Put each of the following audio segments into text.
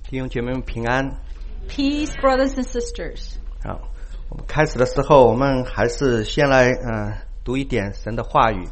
弟兄姐妹们平安。 Peace, brothers and sisters. 好，我们开始的时候，我们还是先来读一点神的话语。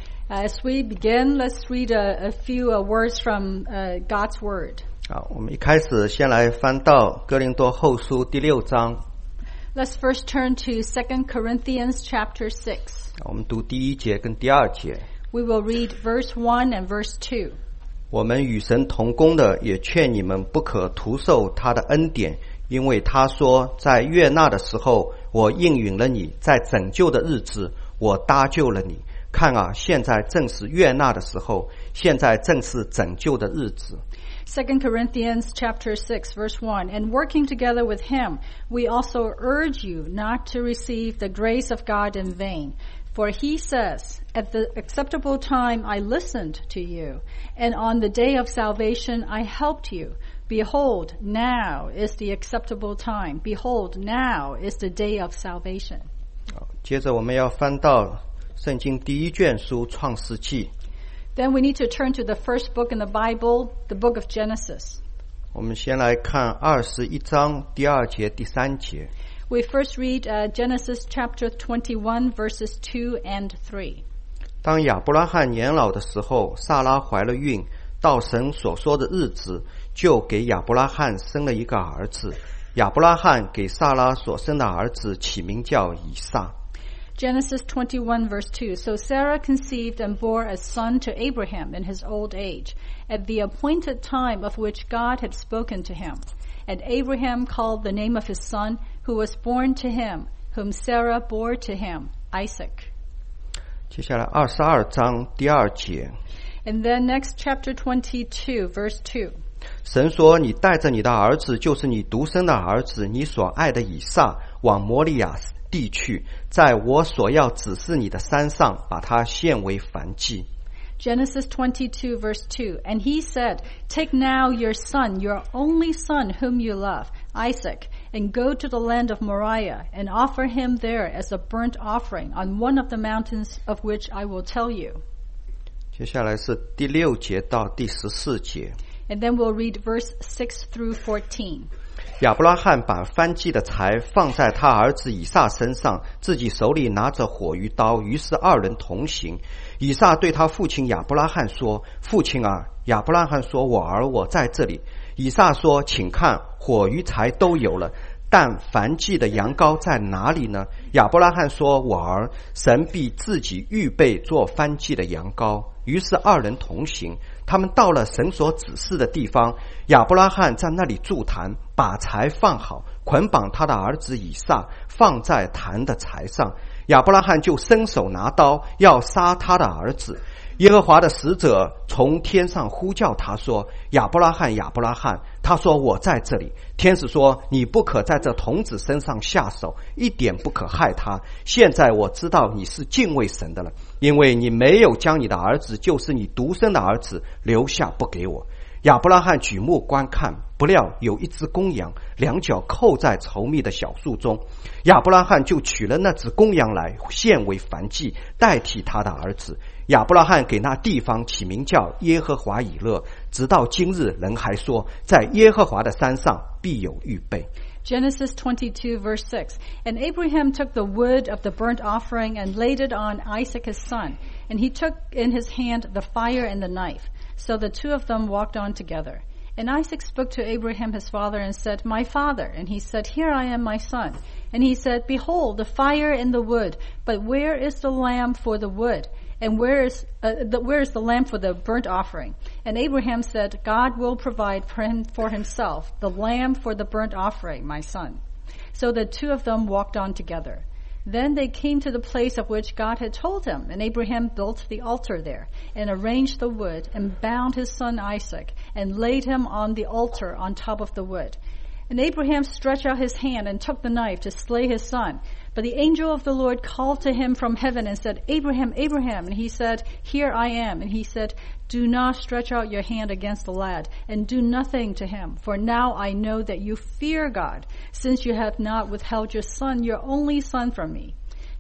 As we begin, let's read a few words from God's Word. 好，我们一开始先来翻到哥林多后书第6章。 Let's first turn to 2 Corinthians chapter 6. 我们读第1节跟第2节。 We will read verse 1 and verse 2. 我们与神同工的，也劝你们不可徒受他的恩典，因为他说，在悦纳的时候，我应允了你；在拯救的日子，我搭救了你。看啊，现在正是悦纳的时候，现在正是拯救的日子。 2 Corinthians chapter 6 verse 1. And working together with him, we also urge you not to receive the grace of God in vain. For he says, at the acceptable time I listened to you, and on the day of salvation I helped you. Behold, now is the acceptable time. Behold, now is the day of salvation. 接着我们要翻到圣经第1卷书创世纪。 Then we need to turn to the first book in the Bible, the book of Genesis. 我们先来看21章第2节第3节。 We first read Genesis chapter 21 verses 2 and 3. 当亚伯拉罕年老的时候，撒拉怀了孕，到神所说的日子，就给亚伯拉罕生了一个儿子。亚伯拉罕给撒拉所生的儿子起名叫以撒。 Genesis 21 verse 2. So Sarah conceived and bore a son to Abraham in his old age, at the appointed time of which God had spoken to him. And Abraham called the name of his son, who was born to him, whom Sarah bore to him, Isaac. 接下来22章第2节。 And then next chapter 22 verse 2. 神说，你带着你的儿子，就是你独生的儿子，你所爱的以撒，往摩利亚地去，在我所要指示你的山上，把他献为燔祭。 Genesis 22 verse 2. And he said, Take now your son, your only son whom you love, Isaac, and go to the land of Moriah, and offer him there as a burnt offering on one of the mountains of which I will tell you. 接下来是第6节到第14节。 And then we'll read verse 6 through 14. 亚伯拉罕把燔祭的柴放在他儿子以撒身上，自己手里拿着火与刀，于是2人同行。以撒对他父亲亚伯拉罕说：“父亲啊！”亚伯拉罕说：“我儿，我在这里。”以撒说：“请看，火与柴都有了，但燔祭的羊羔在哪里呢？”亚伯拉罕说：“我儿，神必自己预备做燔祭的羊羔。”于是2人同行，他们到了神所指示的地方。亚伯拉罕在那里筑坛，把柴放好，捆绑他的儿子以撒，放在坛的柴上。亚伯拉罕就伸手拿刀，要杀他的儿子。耶和华的使者从天上呼叫他说：“亚伯拉罕，亚伯拉罕！”他说：“我在这里。”天使说：“你不可在这童子身上下手，一点不可害他。现在我知道你是敬畏神的了，因为你没有将你的儿子，就是你独生的儿子，留下不给我。”亚伯拉罕举目观看，不料有一只公羊，两脚扣在稠密的小树中。亚伯拉罕就取了那只公羊来，献为燔祭，代替他的儿子。亚伯拉罕给那地方起名叫耶和华以勒，直到今日，人还说，在耶和华的山上必有预备。 Genesis 22 verse 6. And Abraham took the wood of the burnt offering and laid it on Isaac his son. And he took in his hand the fire and the knife. So the two of them walked on together. And Isaac spoke to Abraham his father and said, My father. And he said, Here I am, my son. And he said, Behold, the fire and the wood, but where is the lamb for the wood? And where is the lamb for the burnt offering? And Abraham said, God will provide for himself the lamb for the burnt offering, my son. So the two of them walked on together. Then they came to the place of which God had told him, and Abraham built the altar there, and arranged the wood, and bound his son Isaac, and laid him on the altar on top of the wood. And Abraham stretched out his hand and took the knife to slay his son. But the angel of the Lord called to him from heaven and said, Abraham, Abraham. And he said, Here I am. And he said, Do not stretch out your hand against the lad, and do nothing to him. For now I know that you fear God, since you have not withheld your son, your only son, from me.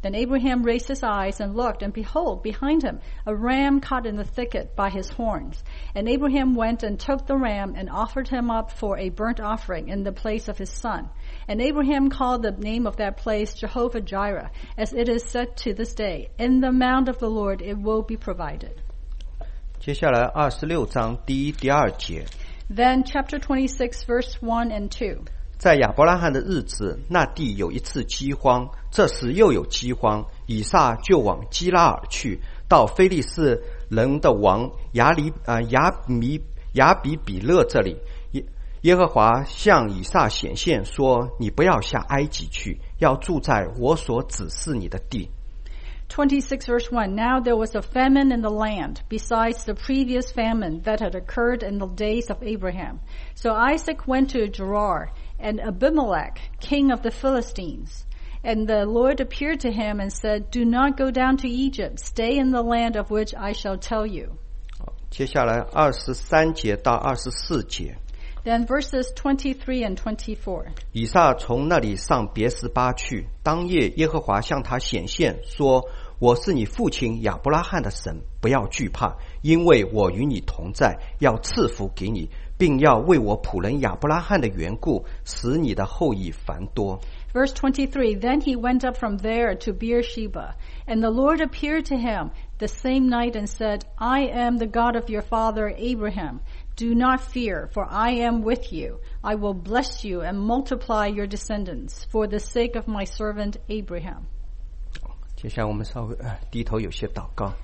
Then Abraham raised his eyes and looked, and behold, behind him, a ram caught in the thicket by his horns. And Abraham went and took the ram and offered him up for a burnt offering in the place of his son. And Abraham called the name of that place Jehovah-Jireh, as it is said to this day, In the mount of the Lord it will be provided. 接下来26章第1、第2节。 Then chapter 26, verse 1 and 2. 在亚伯拉罕的日子，那地有一次饥荒，这时又有饥荒，以撒就往基拉尔去，到非利士人的王亚比比勒这里。耶和华向以撒显现说：“你不要下埃及去，要住在我所指示你的地。” 26 verse 1. Now there was a famine in the land, besides the previous famine that had occurred in the days of Abraham. So Isaac went to Gerar, and Abimelech, king of the Philistines. And the Lord appeared to him and said, Do not go down to Egypt. Stay in the land of which I shall tell you. 接下来23节到24节。 Then verses 23 and 24. 以撒从那里上别是巴去，当夜耶和华向他显现说：“我是你父亲亚伯拉罕的神，不要惧怕，因为我与你同在，要赐福给你，并要为我仆人亚伯拉罕的缘故，使你的后裔繁多。” Verse 23, Then he went up from there to Beersheba, and the Lord appeared to him the same night and said, I am the God of your father Abraham. Do not fear, for I am with you. I will bless you and multiply your descendants for the sake of my servant Abraham. 接下来我们稍微低头有些祷告。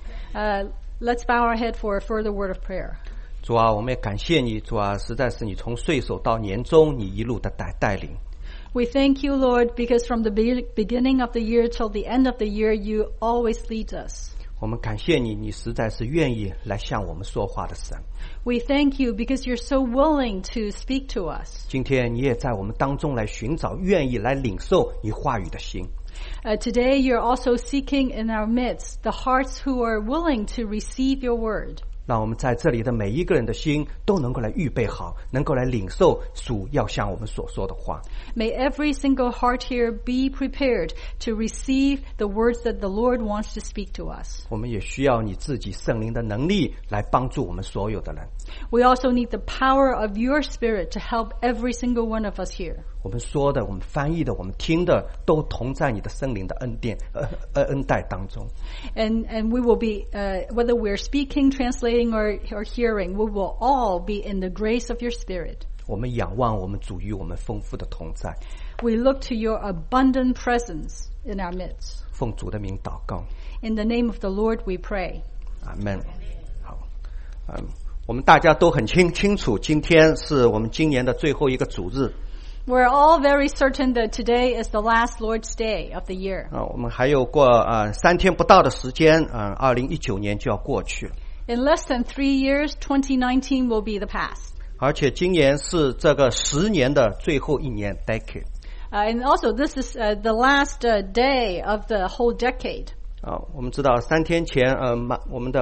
Let's bow our head for a further word of prayer. 主啊，我们也感谢你，主啊，实在是你从岁首到年终，你一路的带领。 We thank you, Lord, because from the beginning of the year till the end of the year, you always lead us. 我们感谢你，你实在是愿意来向我们说话的神。 We thank you because you're so willing to speak to us. 今天你也在我们当中来寻找愿意来领受你话语的心。 Today you're also seeking in our midst the hearts who are willing to receive your word. 让我们在这里的每一个人的心都能够来预备好，能够来领受主要向我们所说的话。 May every single heart here be prepared to receive the words that the Lord wants to speak to us. 我们也需要你自己圣灵的能力来帮助我们所有的人。 We also need the power of your Spirit to help every single one of us here. 我们说的，我们翻译的，我们听的，都同在你的圣灵的恩待当中。 And we will be, whether we're speaking, translating, or hearing, we will all be in the grace of your Spirit. 我们仰望我们主与我们丰富的同在。 We look to your abundant presence in our midst. 奉主的名祷告。 In the name of the Lord we pray. 阿们。好，我们大家都很清楚，今天是我们今年的最后一个主日。 We're all very certain that today is the last Lord's Day of the year. 我们还有过3天不到的时间，2019年就要过去了。 In less than 3 years, 2019 will be the past. 而且今年是这个10年的最后一年 decade. And also this is the last day of the whole decade. 我们知道3天前我們的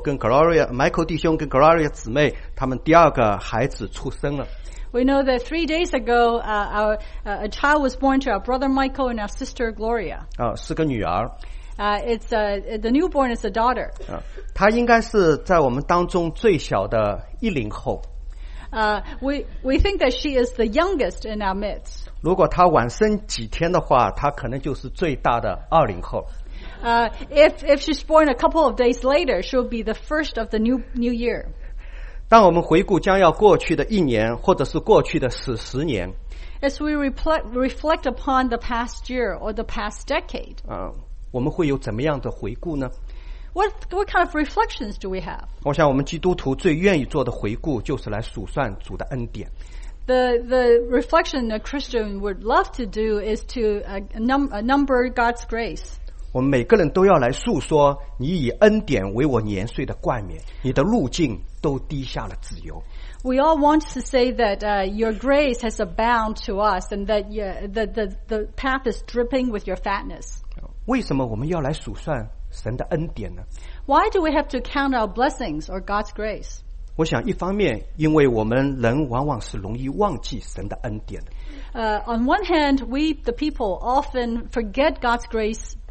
Michael 弟兄跟 Gloria 姊妹他们第二个孩子出生了。 We know that 3 days ago, a child was born to our brother Michael and our sister Gloria. 是个女儿。 The newborn is a daughter. 她应该是在我们当中最小的10後。 We think that she is the youngest in our midst. 如果她晚生几天的话，她可能就是最大的20後。 If she's born a couple of days later, she'll be the first of the new year. 当我们回顾将要过去的1年，或者是过去的10年 ，as we reflect upon the past year or the past decade, 我们会有怎么样的回顾呢？ What kind of reflections do we have? 我想我们基督徒最愿意做的回顾，就是来数算主的恩典。 The reflection a Christian would love to do is to number God's grace. 我们每个人都要来述说，你以恩典为我年岁的冠冕，你的路径都滴下了自由。 We all want to say that your grace has abound to us, and that the path is dripping with your fatness. 为什么我们要来数算神的恩典呢？ Why do we have to count our blessings or God's grace? 我想一方面，因为我们人往往是容易忘记神的恩典的。 On one hand, we the people often forget God's grace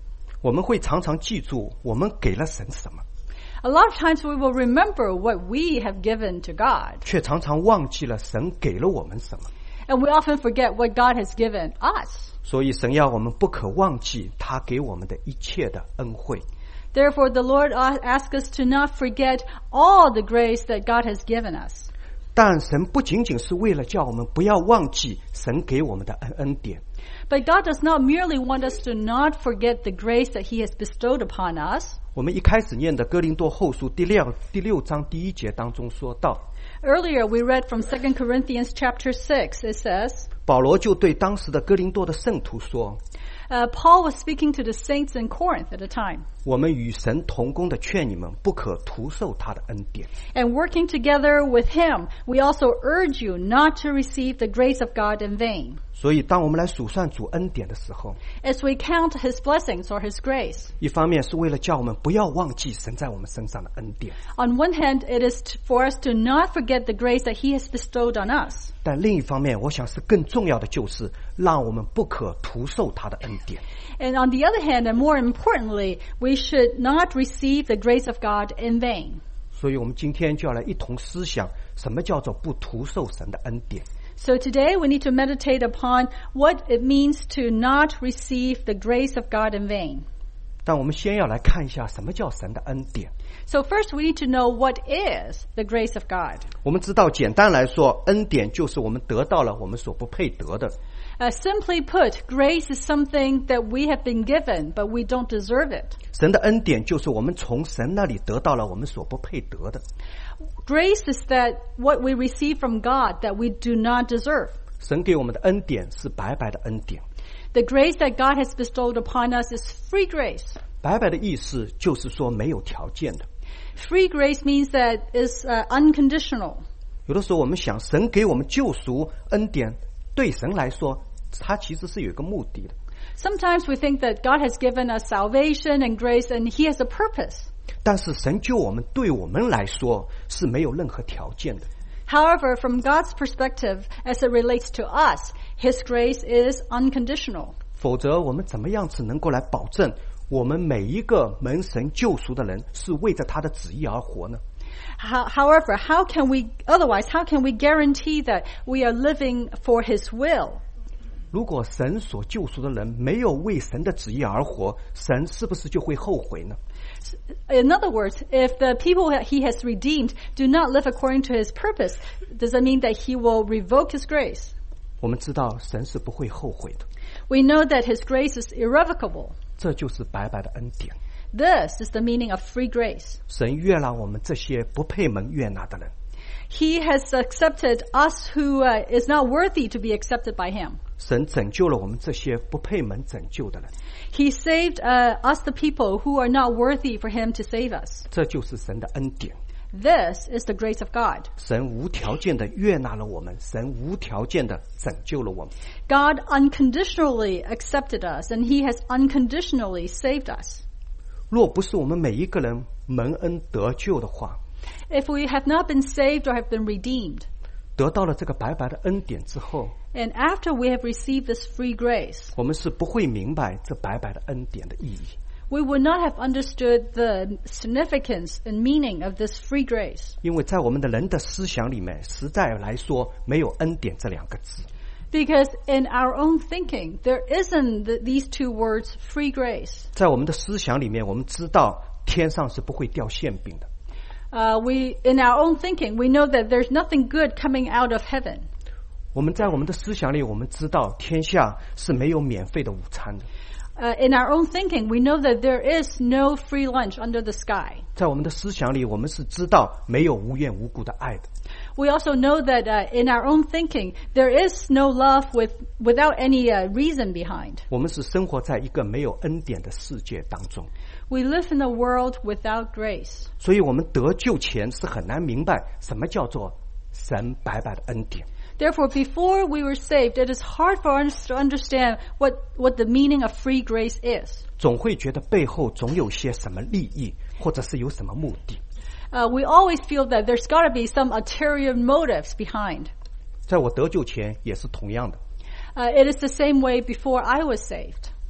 我们会常常记住我们给了神什么， A lot of times we will remember what we have given to God, 却常常忘记了神给了我们什么。 and we often forget what God has given us. 所以神要我们不可忘记他给我们的一切的恩惠。 Therefore, the Lord asks us to not forget all the grace that God has given us. 但神不仅仅是为了叫我们不要忘记神给我们的恩典， But God does not merely want us to not forget the grace that He has bestowed upon us. 我们一开始念的哥林多后书第六章第1节当中说到， Earlier, we read from 2 Corinthians chapter 6. It says, 保罗就对当时的哥林多的圣徒说， Paul was speaking to the saints in Corinth at the time. 我们与神同工的劝你们不可徒受他的恩典。 And working together with him, we also urge you not to receive the grace of God in vain. 所以当我们来数算主恩典的时候， As we count His blessings or His grace, 一方面是为了叫我们不要忘记神在我们身上的恩典， on one hand, it is for us to not forget the grace that He has bestowed on us. 但另一方面，我想是更重要的就是让我们不可徒受他的恩典。 And on the other hand, and more importantly, we should not receive the grace of God in vain. 所以我们今天就要来一同思想，什么叫做不徒受神的恩典。 So today we need to meditate upon what it means to not receive the grace of God in vain. 但我们先要来看一下什么叫神的恩典。 So first we need to know what is the grace of God. 我们知道，简单来说，恩典就是我们得到了我们所不配得的。 Simply put, grace is something that we have been given, but we don't deserve it. 神的恩典就是我们从神那里得到了我们所不配得的。 Grace is that what we receive from God that we do not deserve. 神给我们的恩典是白白的恩典。 The grace that God has bestowed upon us is free grace. 白白的意思就是说没有条件的。 Free grace means that it's unconditional. 有的时候我们想，神给我们救赎恩典，对神来说，它其实是有一个目的的。 Sometimes we think that God has given us salvation and grace and He has a purpose. 但是神救我们，对我们来说是没有任何条件的。 However, from God's perspective, as it relates to us, His grace is unconditional. 否则我们怎么样子能够来保证我们每一个蒙神救赎的人是为着他的旨意而活呢？ However, how can we guarantee that we are living for His will? 如果神所救赎的人没有为神的旨意而活，神是不是就会后悔呢？ In other words, if the people that He has redeemed do not live according to His purpose, does that mean that He will revoke His grace? 我们知道神是不会后悔的， We know that His grace is irrevocable. 这就是白白的恩典。 This is the meaning of free grace. 神悦纳我们这些不配蒙悦纳的人， He has accepted us who is not worthy to be accepted by Him. 神拯救了我们这些不配蒙拯救的人， He saved us, the people who are not worthy for Him to save us. 这就是神的恩典。 This is the grace of God. 神无条件的悦纳了我们，神无条件的拯救了我们。 God unconditionally accepted us, and He has unconditionally saved us. 若不是我们每一个人蒙恩得救的话， If we have not been saved or have been redeemed, 得到了这个白白的恩典之后， and after we have received this free grace, 我们是不会明白这白白的恩典的意义。 we would not have understood the significance and meaning of this free grace. 因为在我们的人的思想里面，实在来说没有恩典这两个字。 Because in our own thinking, there isn't these two words, free grace. 在我们的思想里面，我们知道天上是不会掉馅饼的。 In our own thinking, we know that there's nothing good coming out of heaven. 我们在我们的思想里，我们知道天下是没有免费的午餐的。 In our own thinking, we know that there is no free lunch under the sky. 在我们的思想里，我们是知道没有无缘无故的爱的。 We also know that in our own thinking, there is no love without any reason behind. 我们是生活在一个没有恩典的世界当中， We live in a world without grace. 所以我们得救前是很难明白什么叫做神白白的恩典。 Therefore, before we were saved, it is hard for us to understand what the meaning of free grace is. 总会觉得背后总有些什么利益，或者是有什么目的。 We always feel that there's got to be some ulterior motives behind. 在我得救前也是同样的。 It is the same way before I was saved.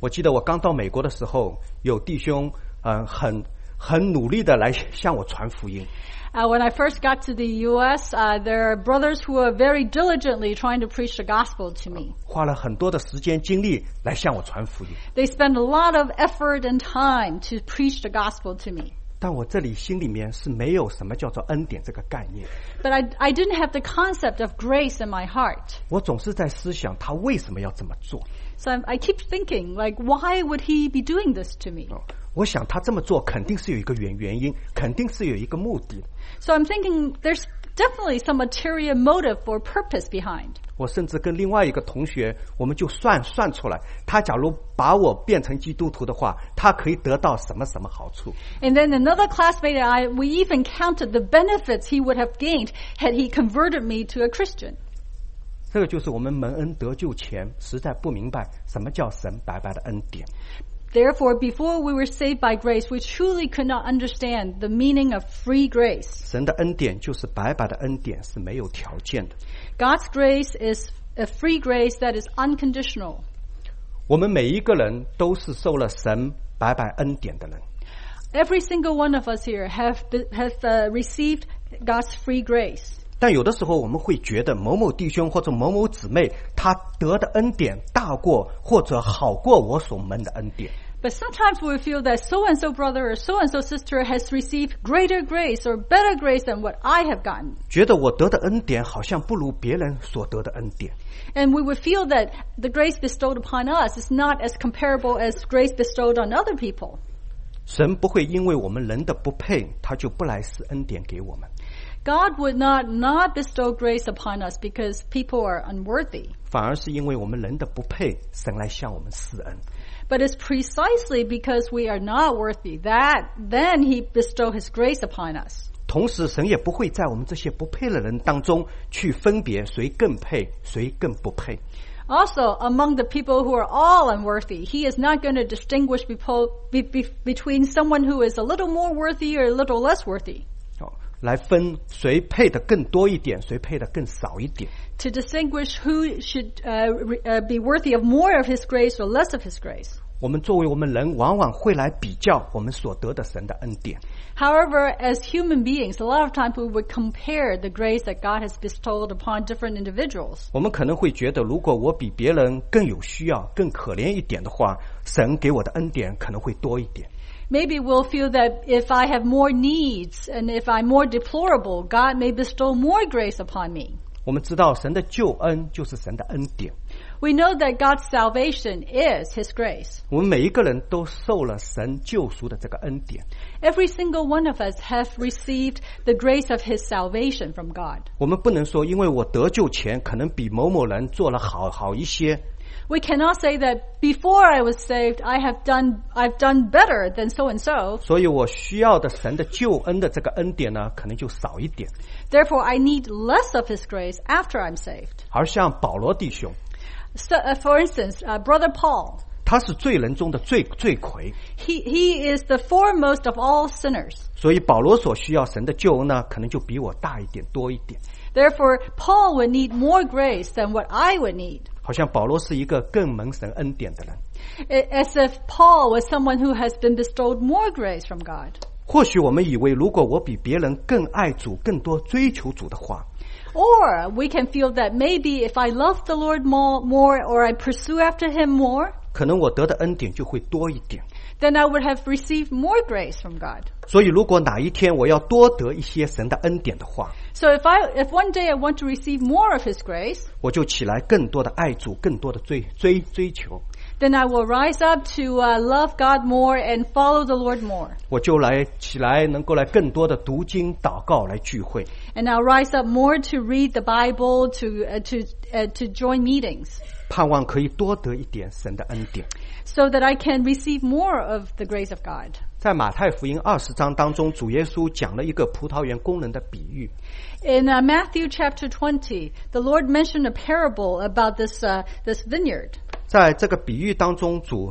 我记得我刚到美国的时候，有弟兄很努力的来向我传福音。 When I first got to the U.S., there are brothers who are very diligently trying to preach the gospel to me. 花了很多的时间精力来向我传福音。 They spend a lot of effort and time to preach the gospel to me. 但我这里心里面是没有什么叫做恩典这个概念。 But I didn't have the concept of grace in my heart. 我总是在思想他为什么要这么做。 So I keep thinking, like, why would he be doing this to me? 我想他这么做肯定是有一个原因，肯定是有一个目的。 So I'm thinking there's definitely some ulterior motive or purpose behind. 我甚至跟另外一个同学，我们就算出来，他假如把我变成基督徒的话，他可以得到什么好处。 And then another classmate and we even counted the benefits he would have gained had he converted me to a Christian. 这个就是我们蒙恩得救前实在不明白什么叫神白白的恩典。 Therefore, before we were saved by grace, we truly could not understand the meaning of free grace. 神的恩典就是白白的恩典，是没有条件的。 God's grace is a free grace that is unconditional. 我们每一个人都是受了神白白恩典的人。 Every single one of us here have received God's free grace. 但有的时候我们会觉得某某弟兄或者某某姊妹他得的恩典大过或者好过我所蒙的恩典。 But sometimes we feel that so-and-so brother or so-and-so sister has received greater grace or better grace than what I have gotten. 觉得我得的恩典好像不如别人所得的恩典。 And we would feel that the grace bestowed upon us is not as comparable as grace bestowed on other people. 神不会因为我们人的不配，他就不来施恩典给我们。 God would not bestow grace upon us because people are unworthy. 反而是因为我们人的不配，神来向我们施恩。 But it's precisely because we are not worthy that then he bestow his grace upon us. 同时，神也不会在我们这些不配的人当中去分别谁更配，谁更不配。 Also, among the people who are all unworthy, he is not going to distinguish between someone who is a little more worthy or a little less worthy. 来分谁配的更多一点，谁配的更少一点。 To distinguish who should be worthy of more of his grace or less of his grace. 我们作为我们人，往往会来比较我们所得的神的恩典。 However, as human beings, a lot of times we would compare the grace that God has bestowed upon different individuals. 我们可能会觉得，如果我比别人更有需要、更可怜一点的话，神给我的恩典可能会多一点。 Maybe we'll feel that if I have more needs and if I'm more deplorable, God may bestow more grace upon me. 我们知道神的救恩就是神的恩典。 We know that God's salvation is his grace. 我们每一个人都受了神救赎的这个恩典。 Every single one of us have received the grace of his salvation from God. 我们不能说因为我得救前可能比某某人做了好一些。 We cannot say that before I was saved, I've done better than so and so. 所以我需要的神的救恩的这个恩典呢，可能就少一点。 Therefore, I need less of his grace after I'm saved. 而像保罗弟兄， So, for instance, Brother Paul, 他是罪人中的罪魁， he is the foremost of all sinners. 所以保罗所需要神的救恩呢，可能就比我大一点、多一点。 Therefore, Paul would need more grace than what I would need. 好像保罗是一个更蒙神恩典的人。 As if Paul was someone who has been bestowed more grace from God. 或许我们以为，如果我比别人更爱主、更多追求主的话， Or we can feel that maybe if I love the Lord more or I pursue after him more, 可能我得的恩典就会多一点。 then I would have received more grace from God. 所以如果哪一天我要多得一些神的恩典的话， So if one day I want to receive more of his grace, 我就起来更多的爱主，更多的追求， then I will rise up to love God more and follow the Lord more. 我就起来能够来更多的读经、祷告来聚会， And I'll rise up more to read the Bible, to join meetings, 盼望可以多得一点神的恩典。 so that I can receive more of the grace of God. 在马太福音20章当中，主耶稣讲了一个葡萄园工人的比喻。 In Matthew chapter 20, the Lord mentioned a parable about this vineyard. 在这个比喻当中，主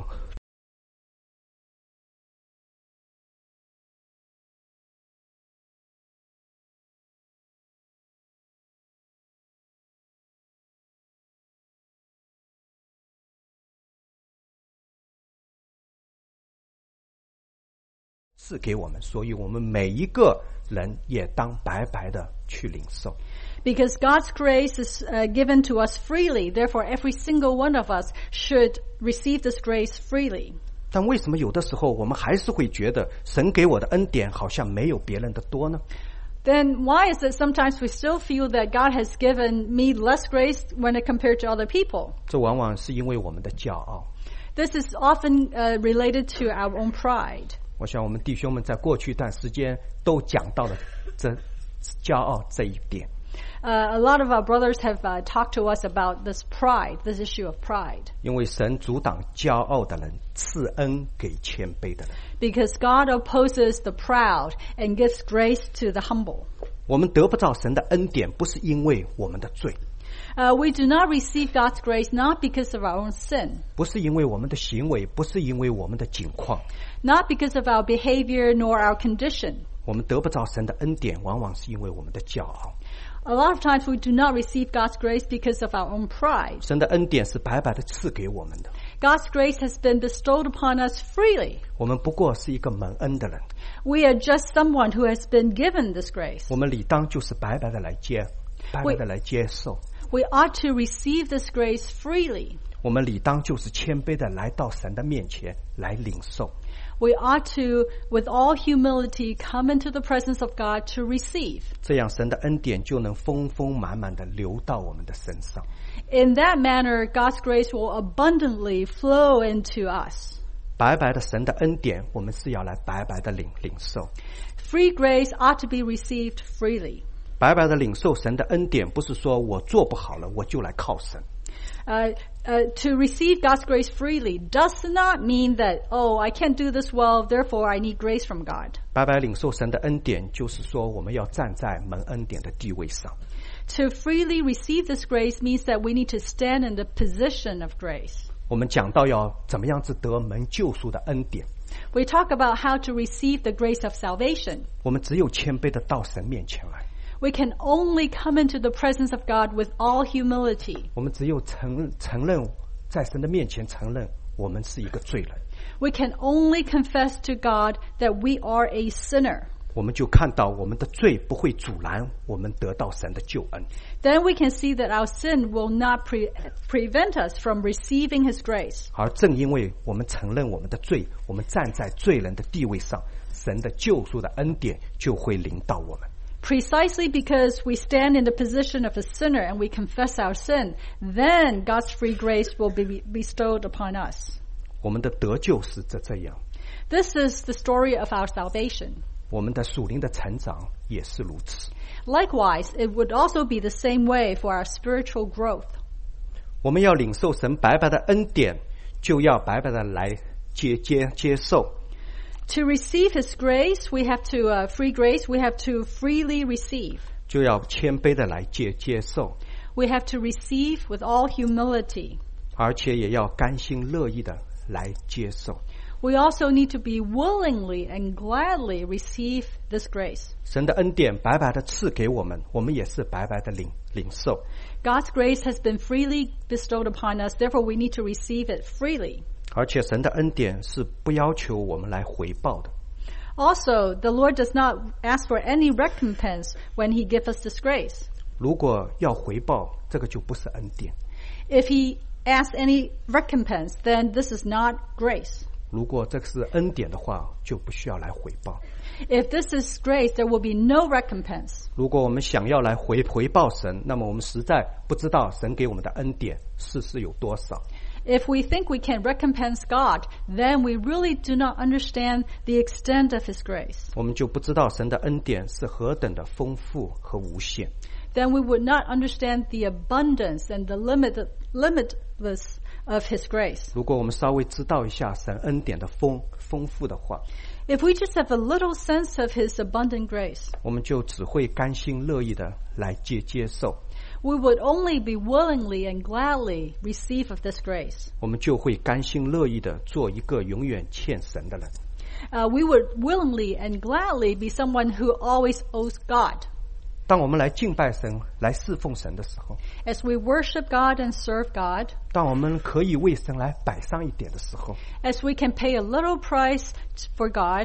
赐给我们，所以我们每一个人也当白白的去领受。 Because God's grace is given to us freely, therefore every single one of us should receive this grace freely. 但为什么有的时候我们还是会觉得神给我的恩典好像没有别人的多呢？ Then why is it sometimes we still feel that God has given me less grace when it compared to other people? 这往往是因为我们的骄傲。 This is often related to our own pride. 我想我们弟兄们在过去一段时间都讲到了这骄傲这一点。 A lot of our brothers have talked to us about this pride, this issue of pride. 因为神阻挡骄傲的人，赐恩给谦卑的人。 Because God opposes the proud and gives grace to the humble. 我们得不到神的恩典，不是因为我们的罪， We do not receive God's grace not because of our own sin, 不是因为我们的行为，不是因为我们的境况。 not because of our behavior nor our condition. 我们得不到神的恩典，往往是因为我们的骄傲。 A lot of times we do not receive God's grace because of our own pride. 神的恩典是白白的赐给我们的， God's grace has been bestowed upon us freely. 我们不过是一个蒙恩的人， We are just someone who has been given this grace. 我们理当就是白白的来接，白白的来接受。 We ought to receive this grace freely. 我们理当就是谦卑的来到神的面前来领受。 We ought to, with all humility, come into the presence of God to receive. 这样神的恩典就能丰丰满满的流到我们的身上。 In that manner, God's grace will abundantly flow into us. 白白的神的恩典，我们是要来白白的领受。 Free grace ought to be received freely. 白白的领受神的恩典，不是说我做不好了，我就来靠神。 To receive God's grace freely does not mean that, oh, I can't do this well, therefore I need grace from God. 白白领受神的恩典，就是说我们要站在蒙恩典的地位上。 To freely receive this grace means that we need to stand in the position of grace. 我们讲到要怎么样子得蒙救赎的恩典， We talk about how to receive the grace of salvation. 我们只有谦卑的到神面前来， We can only come into the presence of God with all humility. 我们只有承认在神的面前承认我们是一个罪人， We can only confess to God that we are a sinner. 我们就看到我们的罪不会阻拦我们得到神的救恩。 Then we can see that our sin will not prevent us from receiving His grace. 而正因为我们承认我们的罪，我们站在罪人的地位上，神的救赎的恩典就会临到我们。 Precisely because we stand in the position of a sinner and we confess our sin, then God's free grace will be bestowed upon us. 我们的得救是这样， This is the story of our salvation. 我们的属灵的成长也是如此。 Likewise, it would also be the same way for our spiritual growth. 我们要领受神白白的恩典，就要白白的来接受。 To receive His grace, we have to, free grace, we have to freely receive. 就要谦卑的来接受， We have to receive with all humility. 而且也要甘心乐意的来接受。 We also need to be willingly and gladly receive this grace. 神的恩典白白的赐给我们，我们也是白白的领受。 God's grace has been freely bestowed upon us, therefore we need to receive it freely. 而且神的恩典是不要求我们来回报的。 Also, the Lord does not ask for any recompense when He gives us this grace. 如果要回报，这个就不是恩典。 If He asks any recompense, then this is not grace. 如果这是恩典的话，就不需要来回报。 If this is grace, there will be no recompense. 如果我们想要来回报神，那么我们实在不知道神给我们的恩典是有多少。 If we think we can recompense God, then we really do not understand the extent of His grace. 我们就不知道神的恩典是何等的丰富和无限。 Then we would not understand the abundance and the limitless of His grace. 如果我们稍微知道一下神恩典的丰富的话， If we just have a little sense of His abundant grace, 我们就只会甘心乐意的来接受， we would only be willingly and gladly receive of this grace. 我们就会甘心乐意的做一个永远欠神的人。 We would willingly and gladly be someone who always owes God. 当我们来敬拜神、来侍奉神的时候， As we worship God and serve God, 当我们可以为神来摆上一点的时候， as we can pay a little price for God,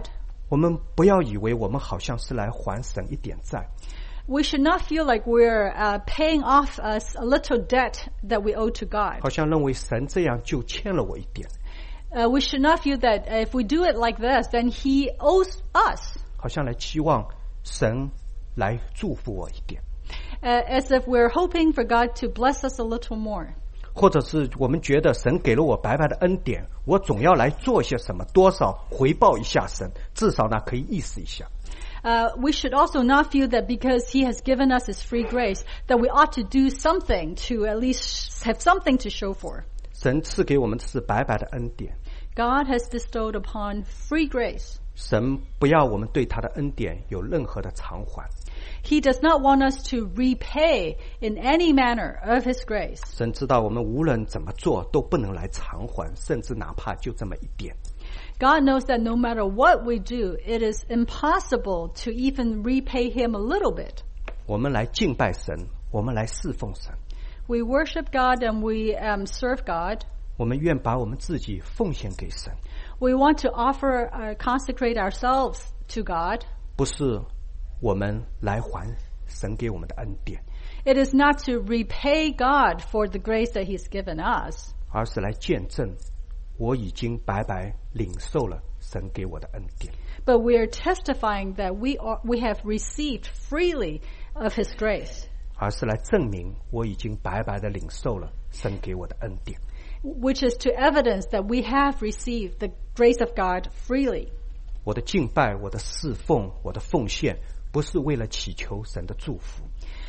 我们不要以为我们好像是来还神一点债， We should not feel like we're paying off a little debt that we owe to God. 好像认为神这样就欠了我一点， We should not feel that if we do it like this, then He owes us. 好像来期望神来祝福我一点， As if we're hoping for God to bless us a little more. 或者是我们觉得神给了我白白的恩典，我总要来做些什么，多少回报一下神，至少呢可以意思一下。 We should also not feel that because He has given us His free grace, that we ought to do something to at least have something to show for. 神赐给我们的是白白的恩典， God has bestowed upon free grace. 神不要我们对他的恩典有任何的偿还， He does not want us to repay in any manner of His grace. 神知道我们无论怎么做都不能来偿还，甚至哪怕就这么一点。 God knows that no matter what we do, it is impossible to even repay Him a little bit. 我们来敬拜神，我们来侍奉神， We worship God and we serve God. 我们愿把我们自己奉献给神， We want to offer, consecrate ourselves to God. 不是我们来还神给我们的恩典， It is not to repay God for the grace that He's given us, 而是来见证我已经白白领受了神给我的恩典。 but we are testifying that we have received freely of His grace, 而是来证明我已经白白的领受了神给我的恩典。 which is to evidence that we have received the grace of God freely. 我的敬拜，我的侍奉，我的奉献，不是为了祈求神的祝福，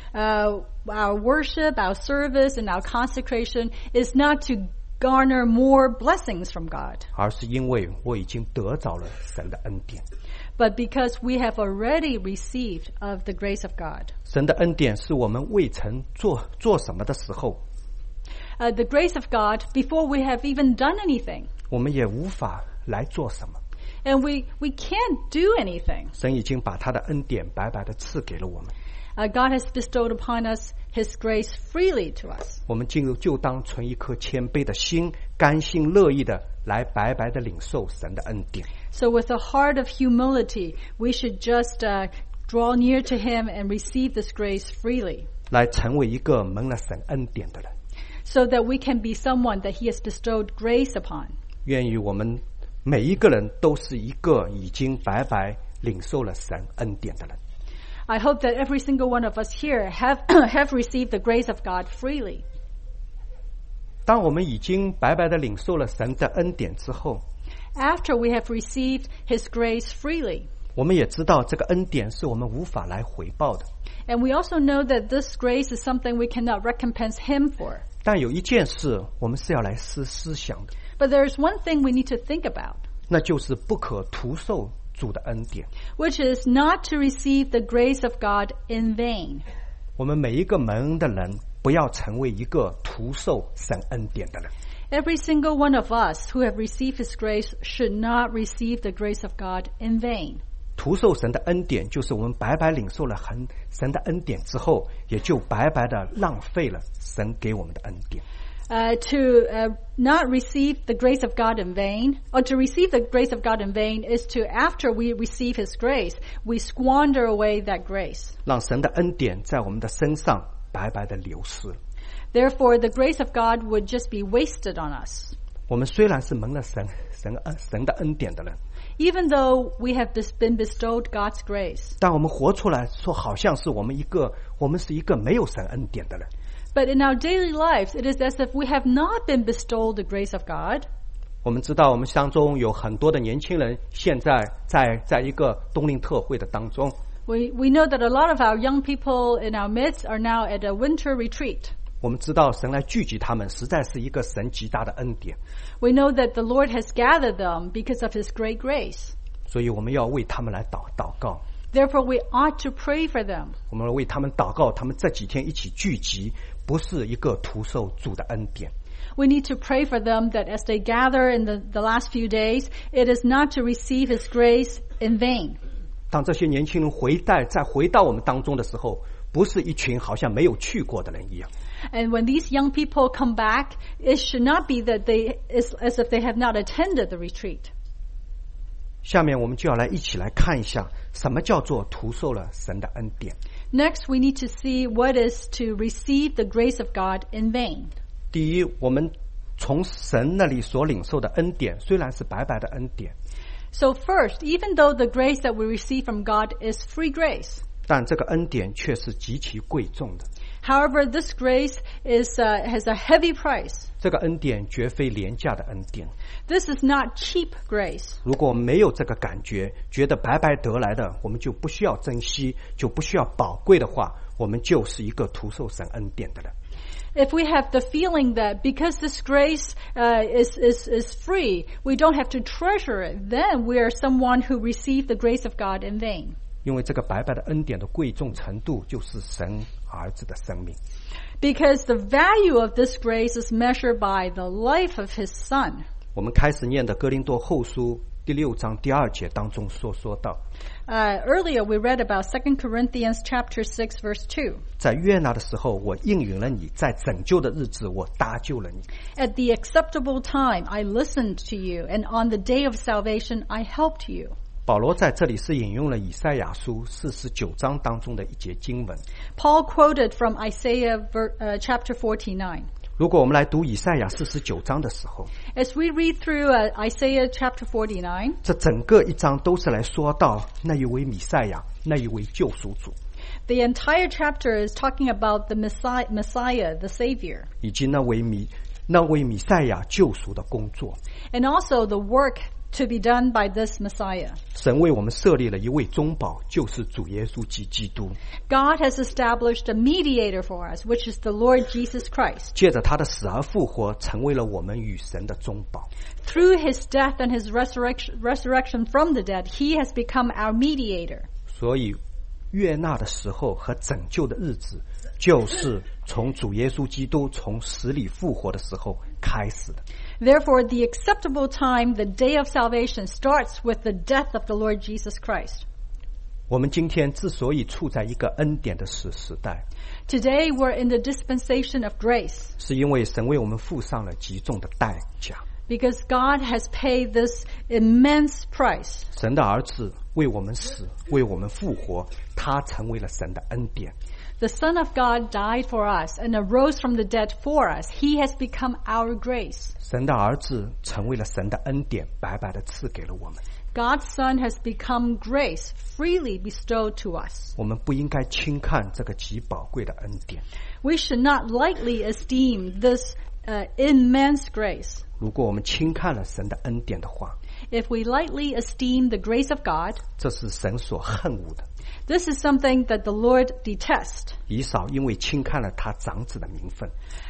Our worship, our service, and our consecration is not to garner more blessings from God, 而是因为我已经得着了神的恩典。 but because we have already received of the grace of God. 神的恩典是我们未曾做什么的时候， The grace of God before we have even done anything. 我们也无法来做什么。 And we can't do anything. 神已经把他的恩典白白的赐给了我们， God has bestowed upon us His grace freely to us. 我们就当存一颗谦卑的心，甘心乐意的来白白的领受神的恩典。 So with a heart of humility, we should just draw near to Him and receive this grace freely, 来成为一个蒙了神恩典的人。 so that we can be someone that He has bestowed grace upon. 愿意我们每一个人都是一个已经白白领受了神恩典的人。 I hope that every single one of us here have received the grace of God freely. 当我们已经白白的领受了神的恩典之后， After we have received His grace freely, 我们也知道这个恩典是我们无法来回报的。 and we also know that this grace is something we cannot recompense Him for. 但有一件事我们是要来思想的， But there's one thing we need to think about, 那就是不可徒受主的恩典。 which is not to receive the grace of God in vain. 我们每一个蒙恩的人，不要成为一个徒受神恩典的人。 Every single one of us who have received His grace should not receive the grace of God in vain. 徒受神的恩典，就是我们白白领受了神的恩典之后，也就白白的浪费了神给我们的恩典。 To not receive the grace of God in vain, or to receive the grace of God in vain, is to, after we receive His grace, we squander away that grace. 让神的恩典在我们的身上白白的流失。 Therefore, the grace of God would just be wasted on us. 我们虽然是蒙了神的恩典的人， Even though we have been bestowed God's grace, 但我们活出来说，好像是我们是一个没有神恩典的人。 but in our daily lives, it is as if we have not been bestowed the grace of God. 我们知道，我们当中有很多的年轻人，现在在一个冬令特会的当中。 We know that a lot of our young people in our midst are now at a winter retreat. 我们知道神来聚集他们，实在是一个神极大的恩典。 We know that the Lord has gathered them because of His great grace. 所以我们要为他们来祷告， Therefore, we ought to pray for them. 我们为他们祷告，他们这几天一起聚集，不是一个徒受主的恩典。 We need to pray for them that as they gather in the last few days, it is not to receive His grace in vain. 当这些年轻人再回到我们当中的时候，不是一群好像没有去过的人一样。 And when these young people come back, it should not be that as if they have not attended the retreat. 下面我们就要来一起来看一下，什么叫做徒受了神的恩典。 Next, we need to see what is to receive the grace of God in vain. 第一，我们从神那里所领受的恩典，虽然是白白的恩典， So first, even though the grace that we receive from God is free grace, 但这个恩典却是极其贵重的。 however, this grace has a heavy price. 这个恩典绝非廉价的恩典。 This is not cheap grace. 如果没有这个感觉，觉得白白得来的，我们就不需要珍惜，就不需要宝贵的话，我们就是一个徒受神恩典的人。 If we have the feeling that because this grace is free, we don't have to treasure it, then we are someone who received the grace of God in vain. 因为这个白白的恩典的贵重程度，就是神儿子的生命。 Because the value of this grace is measured by the life of his son. 我们开始念的哥林多后书第6章第2节当中说到， Earlier we read about 2 Corinthians chapter 6 verse 2. 在悦纳的时候，我应允了你；在拯救的日子，我搭救了你。 At the acceptable time, I listened to you, and on the day of salvation, I helped you. 保罗在这里是引用了以赛亚书49章当中的一节经文。 Paul quoted from Isaiah chapter 49. 如果我们来读以赛亚49章的时候， As we read through Isaiah chapter 49, 这整个一章都是来说到那一位弥赛亚，那一位救赎主， the entire chapter is talking about the Messiah, the Savior, 以及那位弥赛亚救赎的工作。 and also the work to be done by this Messiah. 神为我们设立了一位中保，就是主耶稣基督。 God has established a mediator for us, which is the Lord Jesus Christ. 借着他的死而复活，成为了我们与神的中保。 Through his death and his resurrection from the dead, he has become our mediator. 所以悦纳的时候和拯救的日子，就是从主耶稣基督从死里复活的时候开始的。 Therefore, the acceptable time, the day of salvation, starts with the death of the Lord Jesus Christ. 我们今天之所以处在一个恩典的时代， Today, we're in the dispensation of grace 是因为神为我们付上了极重的代价。 because God has paid this immense price. 神的儿子为我们死，为我们复活，他成为了神的恩典。 The Son of God died for us and arose from the dead for us. He has become our grace. 神的儿子成为了神的恩典，白白的赐给了我们。 God's Son has become grace, freely bestowed to us. 我们不应该轻看这个极宝贵的恩典。 We should not lightly esteem this immense grace. 如果我们轻看了神的恩典的话， If we lightly esteem the grace of God, 这是神所恨恶的。 this is something that the Lord detests. 以扫因为轻看了他长子的名分，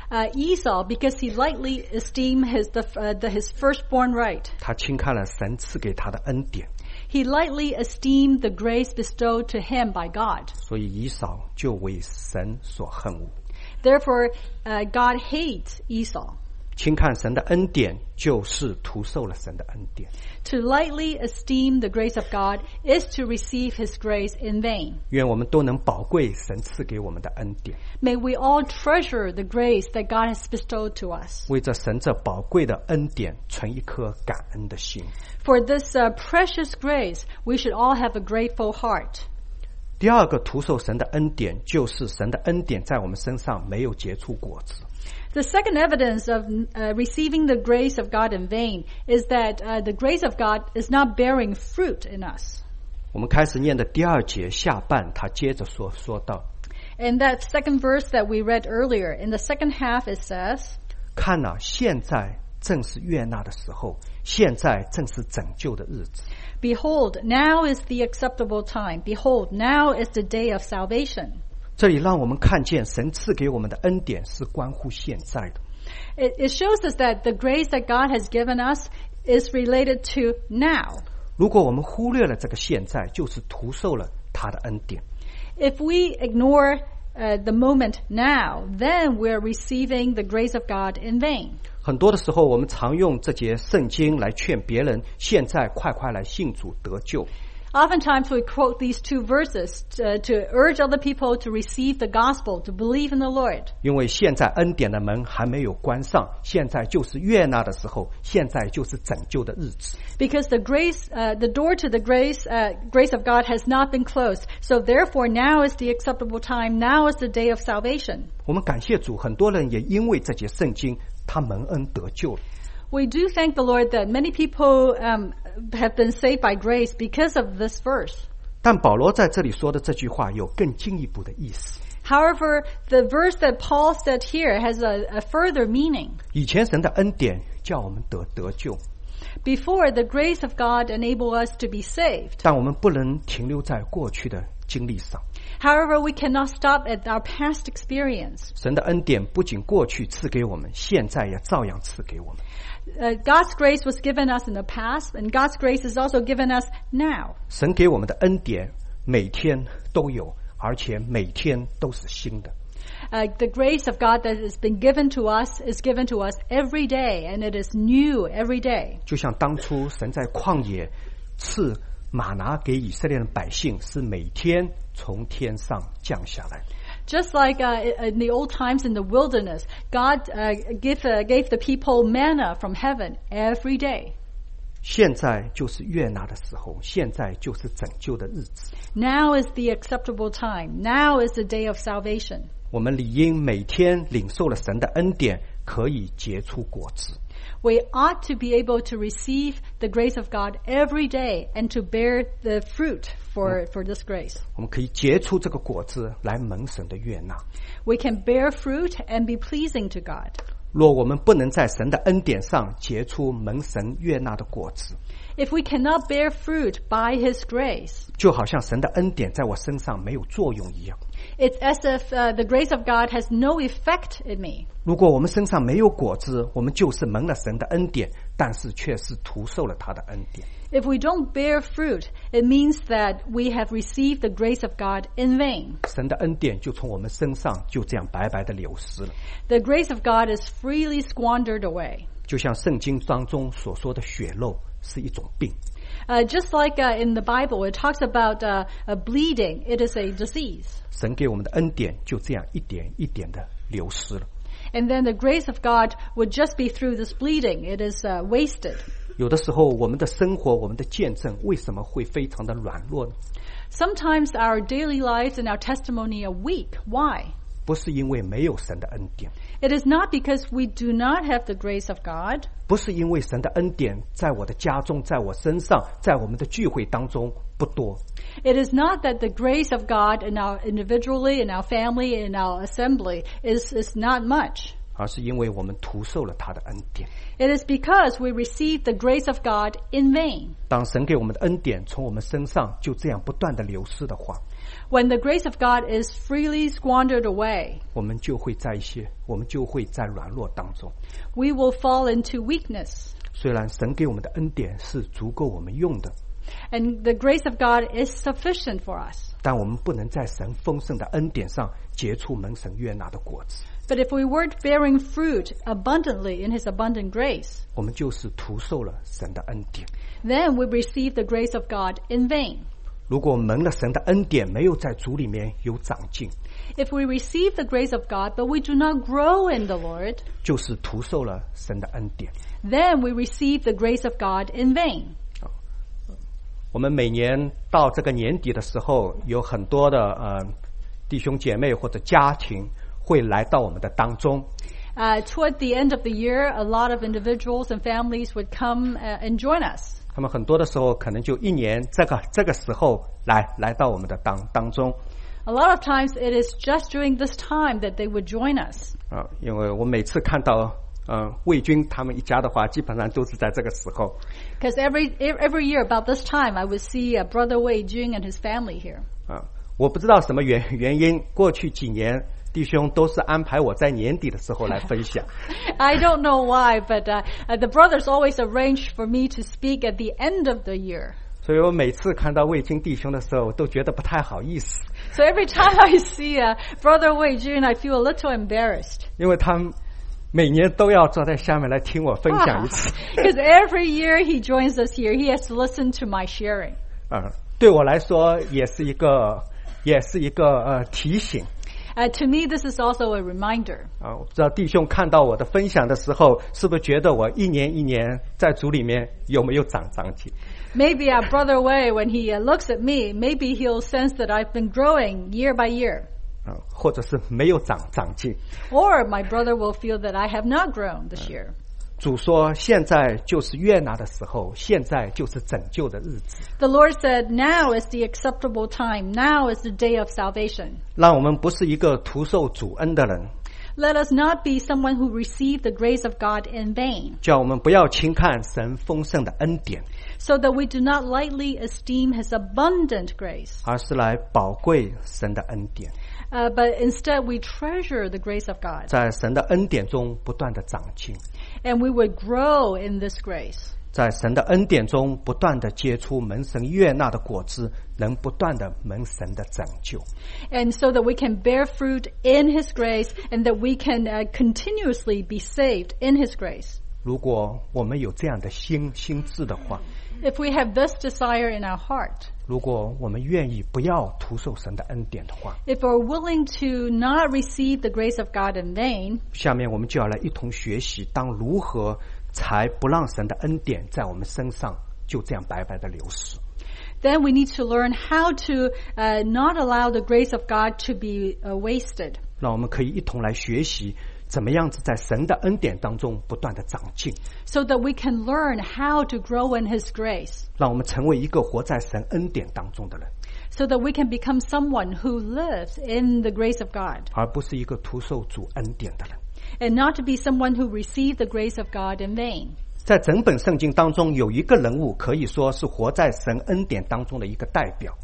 Esau, because he lightly esteemed his firstborn right, 他轻看了神赐给他的恩典， he lightly esteemed the grace bestowed to him by God. 所以以扫就为神所恨恶。 Therefore, God hates Esau. 轻看神的恩典，就是徒受了神的恩典。 To lightly esteem the grace of God is to receive his grace in vain. 愿我们都能宝贵神赐给我们的恩典， May we all treasure the grace that God has bestowed to us. 为着神这宝贵的恩典存一颗感恩的心。 For this precious grace, we should all have a grateful heart. 第二个徒受神的恩典，就是神的恩典在我们身上没有结出果子。 The second evidence of receiving the grace of God in vain is that the grace of God is not bearing fruit in us. 我们开始念的第2节下半，他接着说到， In that second verse that we read earlier, in the second half it says, 看啊，现在正是悦纳的时候，现在正是拯救的日子。 Behold, now is the acceptable time. Behold, now is the day of salvation. 这里让我们看见神赐给我们的恩典是关乎现在的。 It shows us that the grace that God has given us is related to now. 如果我们忽略了这个现在，就是徒受了他的恩典。 If we ignore the moment now, then we're receiving the grace of God in vain. 很多的时候，我们常用这节圣经来劝别人现在快快来信主得救。 Oftentimes we quote these two verses to urge other people to receive the gospel, to believe in the Lord. 因为现在恩典的门还没有关上，现在就是悦纳的时候，现在就是拯救的日子。 Because the door to the grace of God has not been closed. So therefore now is the acceptable time, now is the day of salvation. 我们感谢主，很多人也因为这节圣经，他蒙恩得救了。 We do thank the Lord that many people have been saved by grace because of this verse. 但保罗在这里说的这句话有更进一步的意思。 However, the verse that Paul said here has a further meaning. 以前神的恩典叫我们得救， Before, the grace of God enabled us to be saved. 但我们不能停留在过去的经历上。 However, we cannot stop at our past experience. 神的恩典不仅过去赐给我们，现在也照样赐给我们。 God's grace was given us in the past, and God's grace is also given us now. 神给我们的恩典每天都有，而且每天都是新的。 The grace of God that has been given to us is given to us every day, and it is new every day. 就像当初神在旷野赐玛拿给以色列的百姓，是每天从天上降下来。 Just like in the old times in the wilderness, God gave the people manna from heaven every day. 现在就是悦纳的时候，现在就是拯救的日子。 Now is the acceptable time. Now is the day of salvation. 我们理应每天领受了神的恩典，可以结出果子。 We ought to be able to receive the grace of God every day and to bear the fruit for this grace. 我们可以结出这个果子来蒙神的悦纳。 We can bear fruit and be pleasing to God. 若我们不能在神的恩典上结出蒙神悦纳的果子， If we cannot bear fruit by His grace, 就好像神的恩典在我身上没有作用一样。 it's as if the grace of God has no effect in me. 如果我们身上没有果子，我们就是蒙了神的恩典，但是却是徒受了他的恩典。 If we don't bear fruit, it means that we have received the grace of God in vain. 神的恩典就从我们身上就这样白白的流失了。 The grace of God is freely squandered away. 就像圣经当中所说的血漏是一种病。 Just like in the Bible, it talks about bleeding. It is a disease. 神给我们的恩典就这样一点一点的流失了。 And then the grace of God would just be through this bleeding. It is wasted. 有的时候我们的生活，我们的见证为什么会非常的软弱呢？ Sometimes our daily lives and our testimony are weak. Why? 不是因为没有神的恩典， It is not because we do not have the grace of God. 不是因为神的恩典在我的家中，在我身上，在我们的聚会当中不多， It is not that the grace of God in our individually, in our family, in our assembly is not much. 而是因为我们徒受了他的恩典。 It is because we receive the grace of God in vain. 当神给我们的恩典从我们身上就这样不断的流失的话， When the grace of God is freely squandered away, 我们就会在软弱当中。 we will fall into weakness. 虽然神给我们的恩典是足够我们用的， And the grace of God is sufficient for us. 但我们不能在神丰盛的恩典上结出蒙神悦纳的果子。 But if we weren't bearing fruit abundantly in His abundant grace, 我们就是徒受了神的恩典。 then we receive the grace of God in vain. 如果蒙了神的恩典，没有在主里面有长进， If we receive the grace of God, but we do not grow in the Lord, 就是徒受了神的恩典。 then we receive the grace of God in vain. 我们每年到这个年底的时候，有很多的弟兄姐妹或者家庭会来到我们的当中。 Toward the end of the year, a lot of individuals and families would come and join us. 他们很多的时候可能就一年这个时候来到我们的当中。 A lot of times it is just during this time that they would join us. 因为我每次看到魏军他们一家的话，基本上都是在这个时候。 Because every year about this time, I would see Brother Wei Jing and his family here. 我不知道什么原因，过去几年弟兄都是安排我在年底的时候来分享。 I don't know why, but the brothers always arrange for me to speak at the end of the year. 所以我每次看到魏军弟兄的时候，都觉得不太好意思。 So every time I see Brother Wei Jun, I feel a little embarrassed. 因为他们每年都要坐在下面来听我分享一次。 Because every year he joins us here, he has to listen to my sharing. 对我来说也是一个提醒。 To me, this is also a reminder. 我不知道弟兄看到我的分享的时候，是不是觉得我一年一年在主里面有没有长进？ Maybe our brother Wei, when he looks at me, maybe he'll sense that I've been growing year by year. 或者是没有长进。 Or my brother will feel that I have not grown this year. 主说现在就是悦纳的时候，现在就是拯救的日子。 The Lord said, now is the acceptable time. Now is the day of salvation. 让我们不是一个徒受主恩的人， Let us not be someone who received the grace of God in vain, 叫我们不要轻看神丰盛的恩典， so that we do not lightly esteem his abundant grace, 而是来宝贵神的恩典， but instead we treasure the grace of God, 在神的恩典中不断的长进， and we would grow in this grace. 在神的恩典中不断的结出蒙神悦纳的果子，能不断的蒙神的拯救。 And so that we can bear fruit in his grace, and that we can continuously be saved in his grace. 如果我们有这样的心智的话， If we have this desire in our heart, 如果我们愿意不要徒受神的恩典的话， if we're willing to not receive the grace of God in vain, 下面我们就要来一同学习，当如何才不让神的恩典在我们身上就这样白白的流逝。 then we need to learn how to not allow the grace of God to be wasted. 让我们可以一同来学习怎么样子在神的恩典当中不断的长进， So that we can learn how to grow in his grace, 让我们成为一个活在神恩典当中的人， so that we can become someone who lives in the grace of God, 而不是一个徒受主恩典的人。 and not to be someone who received the grace of God in vain. 在整本圣经当中，有一个人物可以说是活在神恩典当中的一个代表，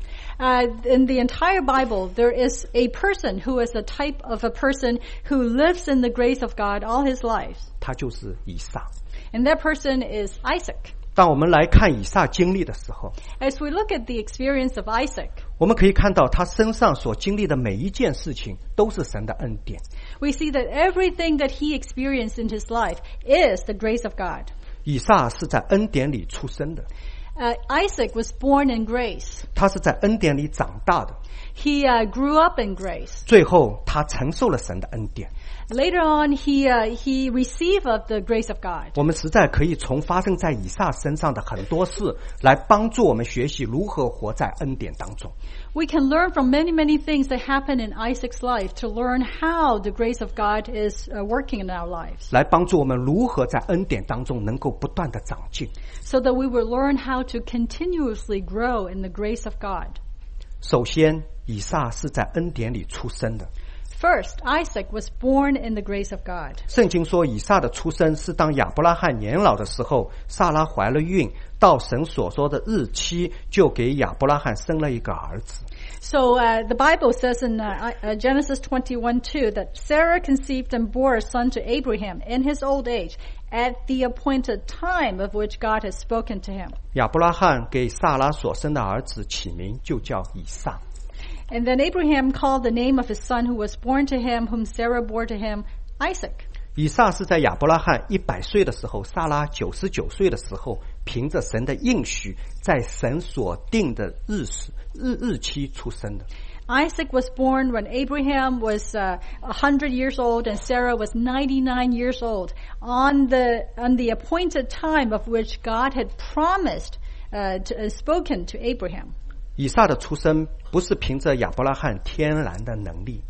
In the entire Bible, there is a person who is a type of a person who lives in the grace of God all his life. 他就是以撒。 And that person is Isaac. 当我们来看以撒经历的时候， As we look at the experience of Isaac, 我们可以看到他身上所经历的每一件事情都是神的恩典。 we see that everything that he experienced in his life is the grace of God. 以撒是在恩典里出生的， Isaac was born in grace. 他是在恩典里长大的， He grew up in grace. 最后他承受了神的恩典。 Later on, he received of the grace of God. 我们实在可以从发生在以撒身上的很多事来帮助我们学习如何活在恩典当中。 We can learn from many, many things that happen in Isaac's life to learn how the grace of God is working in our lives, 来帮助我们如何在恩典当中能够不断的长进。 so that we will learn how to continuously grow in the grace of God. 首先，以撒是在恩典里出生的。 First, Isaac was born in the grace of God. 圣经说，以撒的出生是当亚伯拉罕年老的时候，撒拉怀了孕，到神所说的日期，就给亚伯拉罕生了一个儿子。 So the Bible says in Genesis 21:2 that Sarah conceived and bore a son to Abraham in his old age at the appointed time of which God has spoken to him. 亚伯拉罕给撒拉所生的儿子起名就叫以撒。 And then Abraham called the name of his son who was born to him, whom Sarah bore to him, Isaac. 以撒是在亚伯拉罕100岁的时候，撒拉99岁的时候，凭着神的应许，在神所定的日期出生的。 Isaac was born when Abraham was 100 years old and Sarah was 99 years old, on the appointed time of which God had promised, spoken to Abraham. 以撒的出生不是凭着亚伯拉罕天然的能力，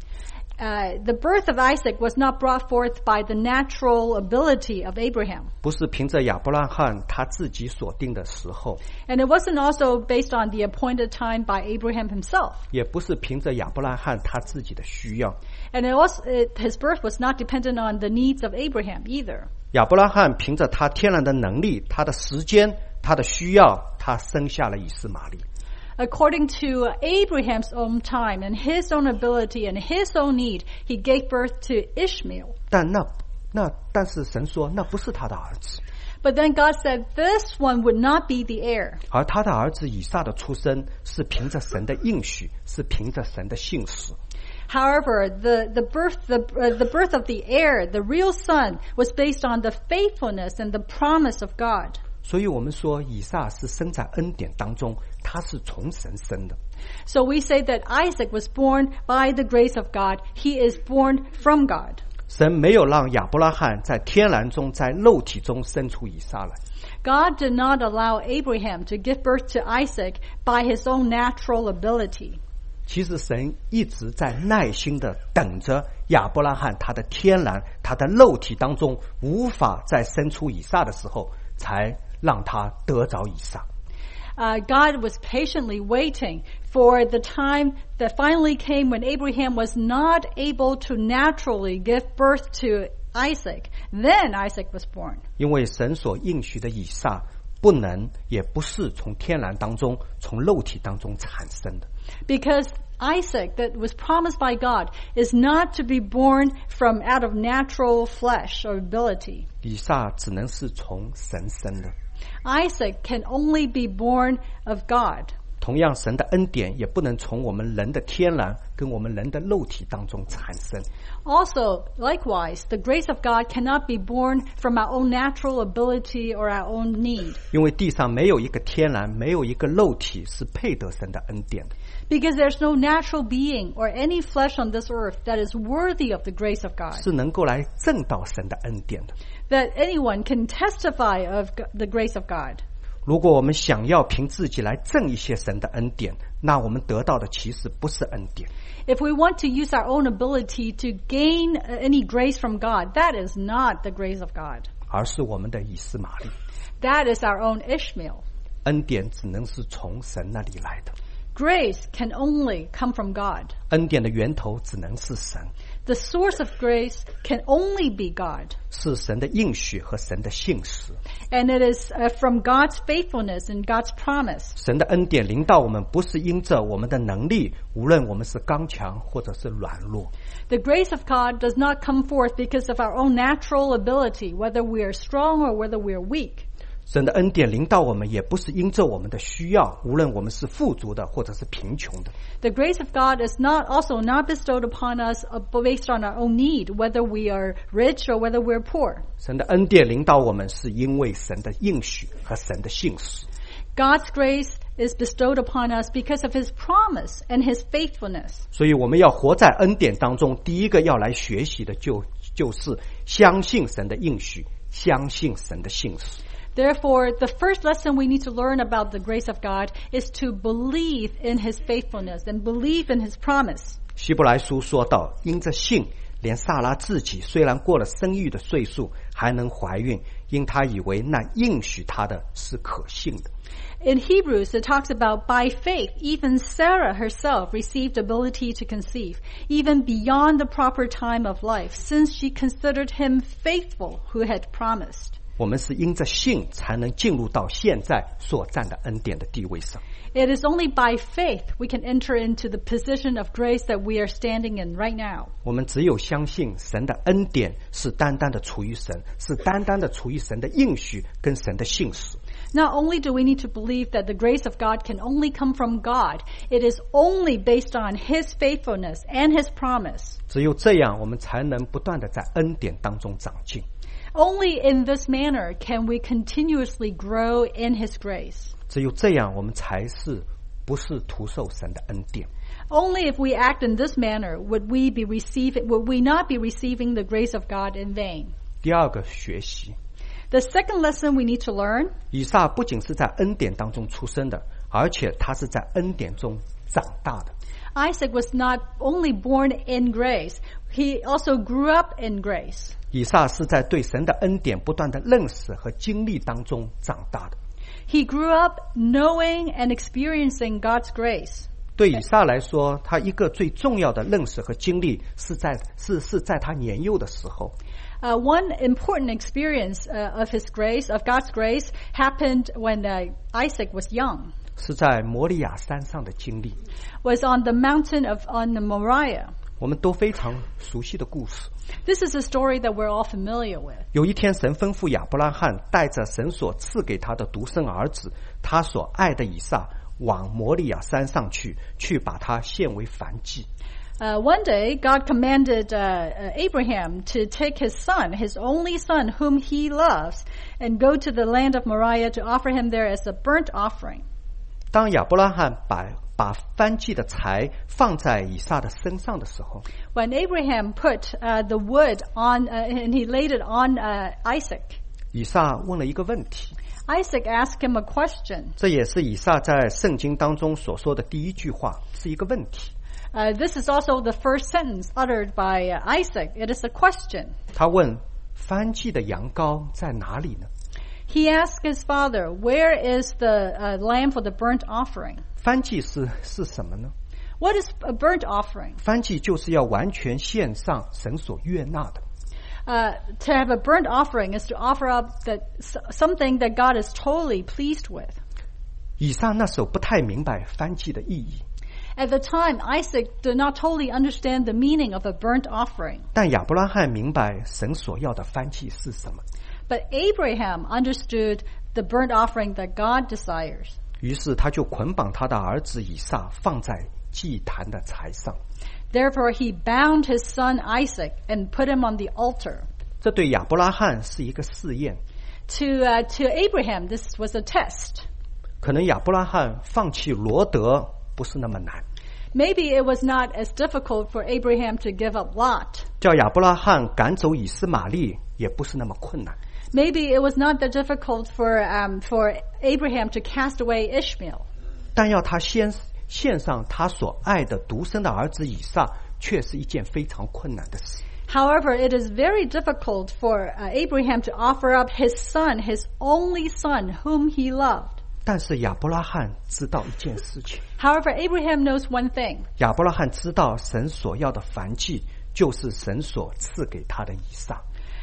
The birth of Isaac was not brought forth by the natural ability of Abraham. 不是凭着亚伯拉罕他自己所定的时候， And it wasn't also based on the appointed time by Abraham himself. 也不是凭着亚伯拉罕他自己的需要。 And his birth was not dependent on the needs of Abraham either. 亚伯拉罕凭着他天然的能力、他的时间、他的需要，他生下了以斯玛利。 According to Abraham's own time and his own ability and his own need, he gave birth to Ishmael. 但是神说那不是他的儿子， But then God said this one would not be the heir. 而他的儿子以撒的出生是凭着神的应许，是凭着神的信实。 However, the birth of the heir, the real son, was based on the faithfulness and the promise of God. 所以我们说以撒是生在恩典当中，他是从神生的。 So we say that Isaac was born by the grace of God. He is born from God. 神没有让亚伯拉罕在天然中在肉体中生出以撒来。 God did not allow Abraham to give birth to Isaac by his own natural ability. 其实神一直在耐心的等着亚伯拉罕他的天然他的肉体当中无法再生出以撒的时候，才让他得着以撒。 God was patiently waiting for the time that finally came when Abraham was not able to naturally give birth to Isaac. Then Isaac was born. 因为神所应许的以撒不能也不是从天然当中从肉体当中产生的。 Because Isaac that was promised by God is not to be born from out of natural flesh or ability. 以撒只能是从神生的。 Isaac can only be born of God. 同样，神的恩典也不能从我们人的天然跟我们人的肉体当中产生。 Also, likewise, the grace of God cannot be born from our own natural ability or our own need. 因为地上没有一个天然，没有一个肉体是配得神的恩典的。 Because there's no natural being or any flesh on this earth that is worthy of the grace of God. 是能够来证到神的恩典的。 That anyone can testify of the grace of God. 如果我们想要凭自己来挣一些神的恩典，那我们得到的其实不是恩典。 If we want to use our own ability to gain any grace from God, that is not the grace of God. 而是我们的以斯玛利。 That is our own Ishmael. 恩典只能是从神那里来的。 Grace can only come from God. 恩典的源头只能是神。 The source of grace can only be God. 是神的应许和神的信实。 And it is from God's faithfulness and God's promise. 神的恩典临到我们，不是因着我们的能力，无论我们是刚强或者是软弱。 The grace of God does not come forth because of our own natural ability, whether we are strong or whether we are weak. 神的恩典临到我们，也不是因着我们的需要，无论我们是富足的或者是贫穷的。 The grace of God is also not bestowed upon us based on our own need, whether we are rich or whether we are poor. 神的恩典临到我们，是因为神的应许和神的信实。 God's grace is bestowed upon us because of His promise and His faithfulness. 所以我们要活在恩典当中，第一个要来学习的就是相信神的应许，相信神的信实。 Therefore, the first lesson we need to learn about the grace of God is to believe in His faithfulness and believe in His promise. 希伯来书说到，因着信，连撒拉自己虽然过了生育的岁数，还能怀孕，因他以为那应许他的是可信的。 In Hebrews, it talks about by faith, even Sarah herself received ability to conceive, even beyond the proper time of life, since she considered him faithful who had promised. 我们是因着信才能进入到现在所占的恩典的地位上。 It is only by faith we can enter into the position of grace that we are standing in right now. 我们只有相信神的恩典是单单的出于神，是单单的出于神的应许跟神的信实。 Not only do we need to believe that the grace of God can only come from God, it is only based on His faithfulness and His promise. 只有这样，我们才能不断的在恩典当中长进。 Only in this manner can we continuously grow in His grace. 只有这样，我们才是不是徒受神的恩典。 Only if we act in this manner would we not be receiving the grace of God in vain. 第二个学习， The second lesson we need to learn, 以撒不仅是在恩典当中出生的，而且他是在恩典中长大的。 Isaac was not only born in grace, he also grew up in grace. 以撒是在对神的恩典不断的认识和经历当中长大的。 He grew up knowing and experiencing God's grace. 对以撒来说，他一个最重要的认识和经历是在他年幼的时候。 One important experience of God's grace, happened when Isaac was young. 是在摩利亚山上的经历。 Was on the mountain on Moriah. 我们都非常熟悉的故事。 This is a story that we're all familiar with. 有一天，神吩咐亚伯拉罕带着神所赐给他的独生儿子，他所爱的以撒，往摩利亚山上去把他献为燔祭。 One day, God commanded Abraham to take his son, his only son, whom he loves, and go to the land of Moriah to offer him there as a burnt offering. 当亚伯拉罕把燔祭的柴放在以撒的身上的时候， When Abraham put the wood on, and he laid it on Isaac, 以撒问了一个问题， Isaac asked him a question. 这也是以撒在圣经当中所说的第一句话，是一个问题。 This is also the first sentence uttered by Isaac. It is a question. 他问：燔祭的羊羔在哪里呢？ He asked his father, "Where is the lamb for the burnt offering?" 燔祭是什么呢？ What is a burnt offering? 燔祭就是要完全献上神所悦纳的。 To have a burnt offering is to offer up something that God is totally pleased with. 以撒那时候不太明白燔祭的意义， At the time, Isaac did not totally understand the meaning of a burnt offering. 但亚伯拉罕明白神所要的燔祭是什么。 But Abraham understood the burnt offering that God desires. 于是他就捆绑他的儿子以撒放在祭坛的柴上。 Therefore, he bound his son Isaac and put him on the altar. 这对亚伯拉罕是一个试验。 To Abraham, this was a test. 可能亚伯拉罕放弃罗德不是那么难， Maybe it was not as difficult for Abraham to give up Lot. 叫亚伯拉罕赶走以斯玛利也不是那么困难。 Maybe it was not that difficult for Abraham to cast away Ishmael. 但要他先献上他所爱的独生的儿子以撒，却是一件非常困难的事。 However, it is very difficult for Abraham to offer up his son, his only son, whom he loved. 但是亚伯拉罕知道一件事情， However, Abraham knows one thing. 亚伯拉罕知道神所要的燔祭就是神所赐给他的以撒。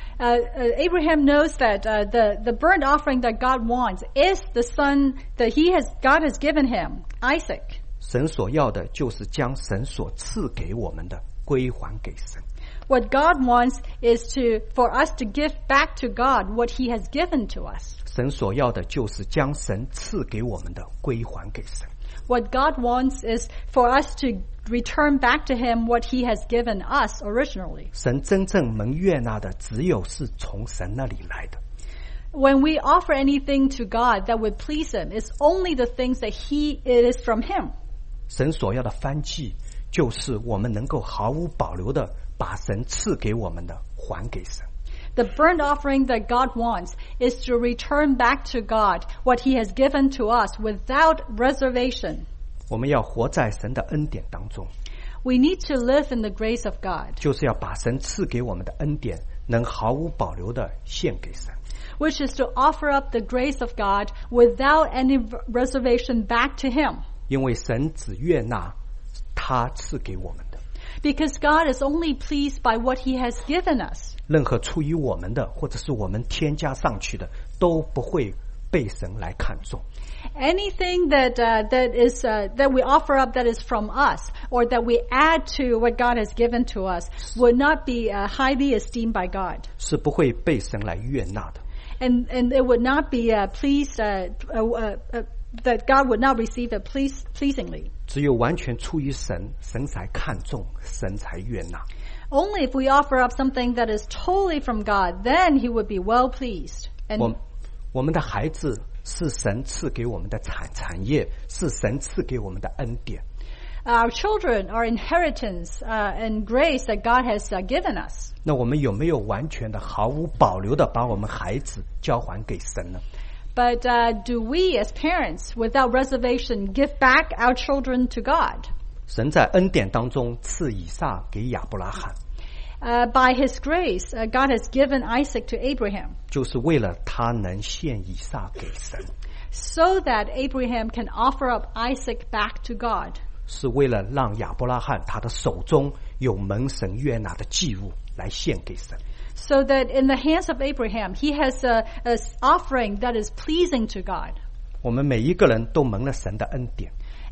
Abraham knows that the burnt offering that God wants is the son that God has given him, Isaac. 神所要的就是将神所赐给我们的归还给神。 What God wants is for us to give back to God what he has given to us. 神所要的就是将神赐给我们的归还给神。 What God wants is for us to return back to him what he has given us originally. 神真正能悦纳的，只有是从神那里来的。 When we offer anything to God that would please him, it's only the things that it is from him. 神所要的燔祭，就是我们能够毫无保留的把神赐给我们的还给神。 The burnt offering that God wants is to return back to God what he has given to us without reservation. 我们要活在神的恩典当中， We need to live in the grace of God, 就是要把神赐给我们的恩典，能毫无保留的献给神。 which is to offer up the grace of God without any reservation back to him. 因为神只悦纳他赐给我们的， Because God is only pleased by what he has given us. 任何出于我们的，或者是我们添加上去的，都不会被神来看重。 Anything that we offer up that is from us, or that we add to what God has given to us, would not be highly esteemed by God, 是不会被神来悦纳的。 and it would not be pleased that God would not receive it pleasingly. 只有完全出于神，神才看重，神才悦纳。 Only if we offer up something that is totally from God, then he would be well pleased. And 我们的孩子是神赐给我们的产业，是神赐给我们的恩典。 our children are inheritance and grace that God has given us. 那我们有没有完全的、毫无保留的把我们孩子交还给神呢？ But do we as parents, without reservation, give back our children to God? 神在恩典当中赐以撒给亚伯拉罕， By his grace, God has given Isaac to Abraham, 就是为了他能献以撒给神， so that Abraham can offer up Isaac back to God. 是为了让亚伯拉罕他的手中有蒙神悦纳的祭物来献给神。 So that in the hands of Abraham, he has an offering that is pleasing to God. 我们每一个人都蒙了神的恩典，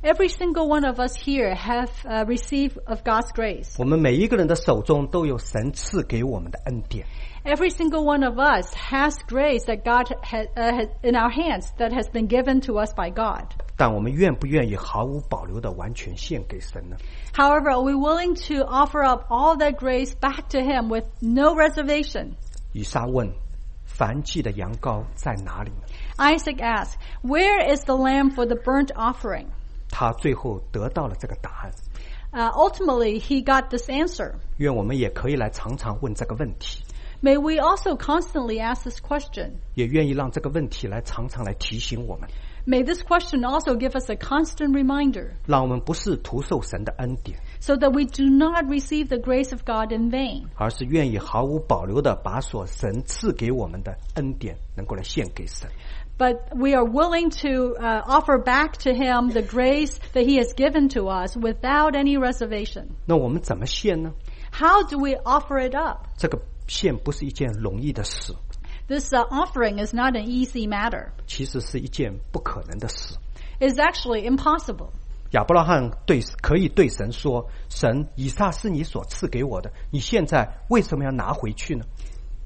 Every single one of us here have received of God's grace. 我们每一个人的手中都有神赐给我们的恩典。 Every single one of us has grace that God has in our hands that has been given to us by God. 但我们愿不愿意毫无保留的完全献给神呢？ However, are we willing to offer up all that grace back to Him with no reservation? 以撒问：燔祭的羊羔在哪里呢？ Isaac asked, "Where is the lamb for the burnt offering?" 他最后得到了这个答案。 Ultimately, he got this answer. 愿我们也可以来常常问这个问题， May we also constantly ask this question. 也愿意让这个问题来常常来提醒我们， May this question also give us a constant reminder 让我们不是徒受神的恩典， so that we do not receive the grace of God in vain, 而是愿意毫无保留的把所神赐给我们的恩典能够来献给神。 but we are willing to offer back to Him the grace that He has given to us without any reservation. 那我们怎么献呢？ How do we offer it up? 这个献不是一件容易的事， This offering is not an easy matter. 其实是一件不可能的事。 It's actually impossible. 亚伯拉罕可以对神说：“神，以撒是你所赐给我的，你现在为什么要拿回去呢？”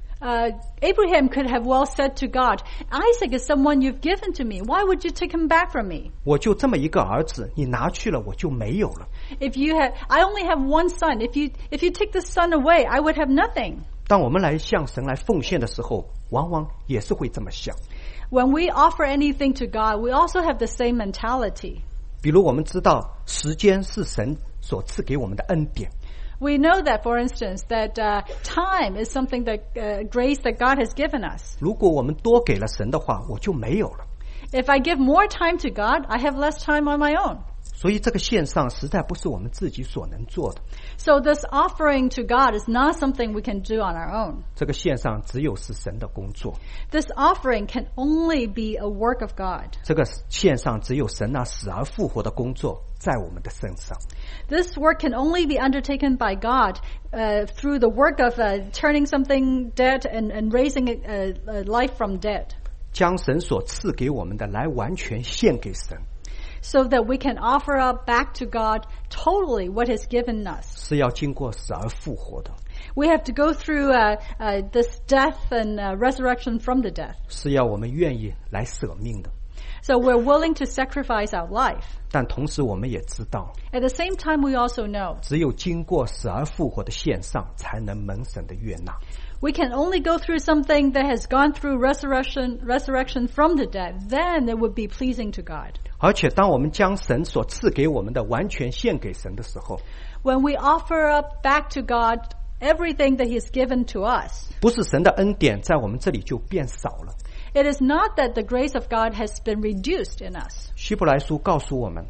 Abraham could have well said to God, Isaac is someone you've given to me. Why would you take him back from me? 我就这么一个儿子，你拿去了，我就没有了。 I only have one son. If you take the son away, I would have nothing. 当我们来向神来奉献的时候，往往也是会这么想。 When we offer anything to God, we also have the same mentality. 比如我们知道时间是神所赐给我们的恩典， We know that, for instance, that time is something that grace that God has given us. 如果我们多给了神的话，我就没有了。 If I give more time to God, I have less time on my own. 所以这个献上实在不是我们自己所能做的， So this offering to God is not something we can do on our own. 这个献上只有是神的工作， This offering can only be a work of God. 这个献上只有神那死而复活的工作在我们的身上。 This work can only be undertaken by God through the work of turning something dead and raising life from dead, 将神所赐给我们的来完全献给神， so that we can offer up back to God totally what He's given us. 是要经过死而复活的， We have to go through this death and resurrection from the death. 是要我们愿意来舍命的。 So we're willing to sacrifice our life. 但同时我们也知道， At the same time, we also know 只有经过死而复活的献上，才能蒙神的悦纳。 we can only go through something that has gone through resurrection from the dead. Then it would be pleasing to God. 而且当我们将神所赐给我们的完全献给神的时候， When we offer up back to God everything that He's given to us, 不是神的恩典在我们这里就变少了。 it is not that the grace of God has been reduced in us. 希伯来书告诉我们，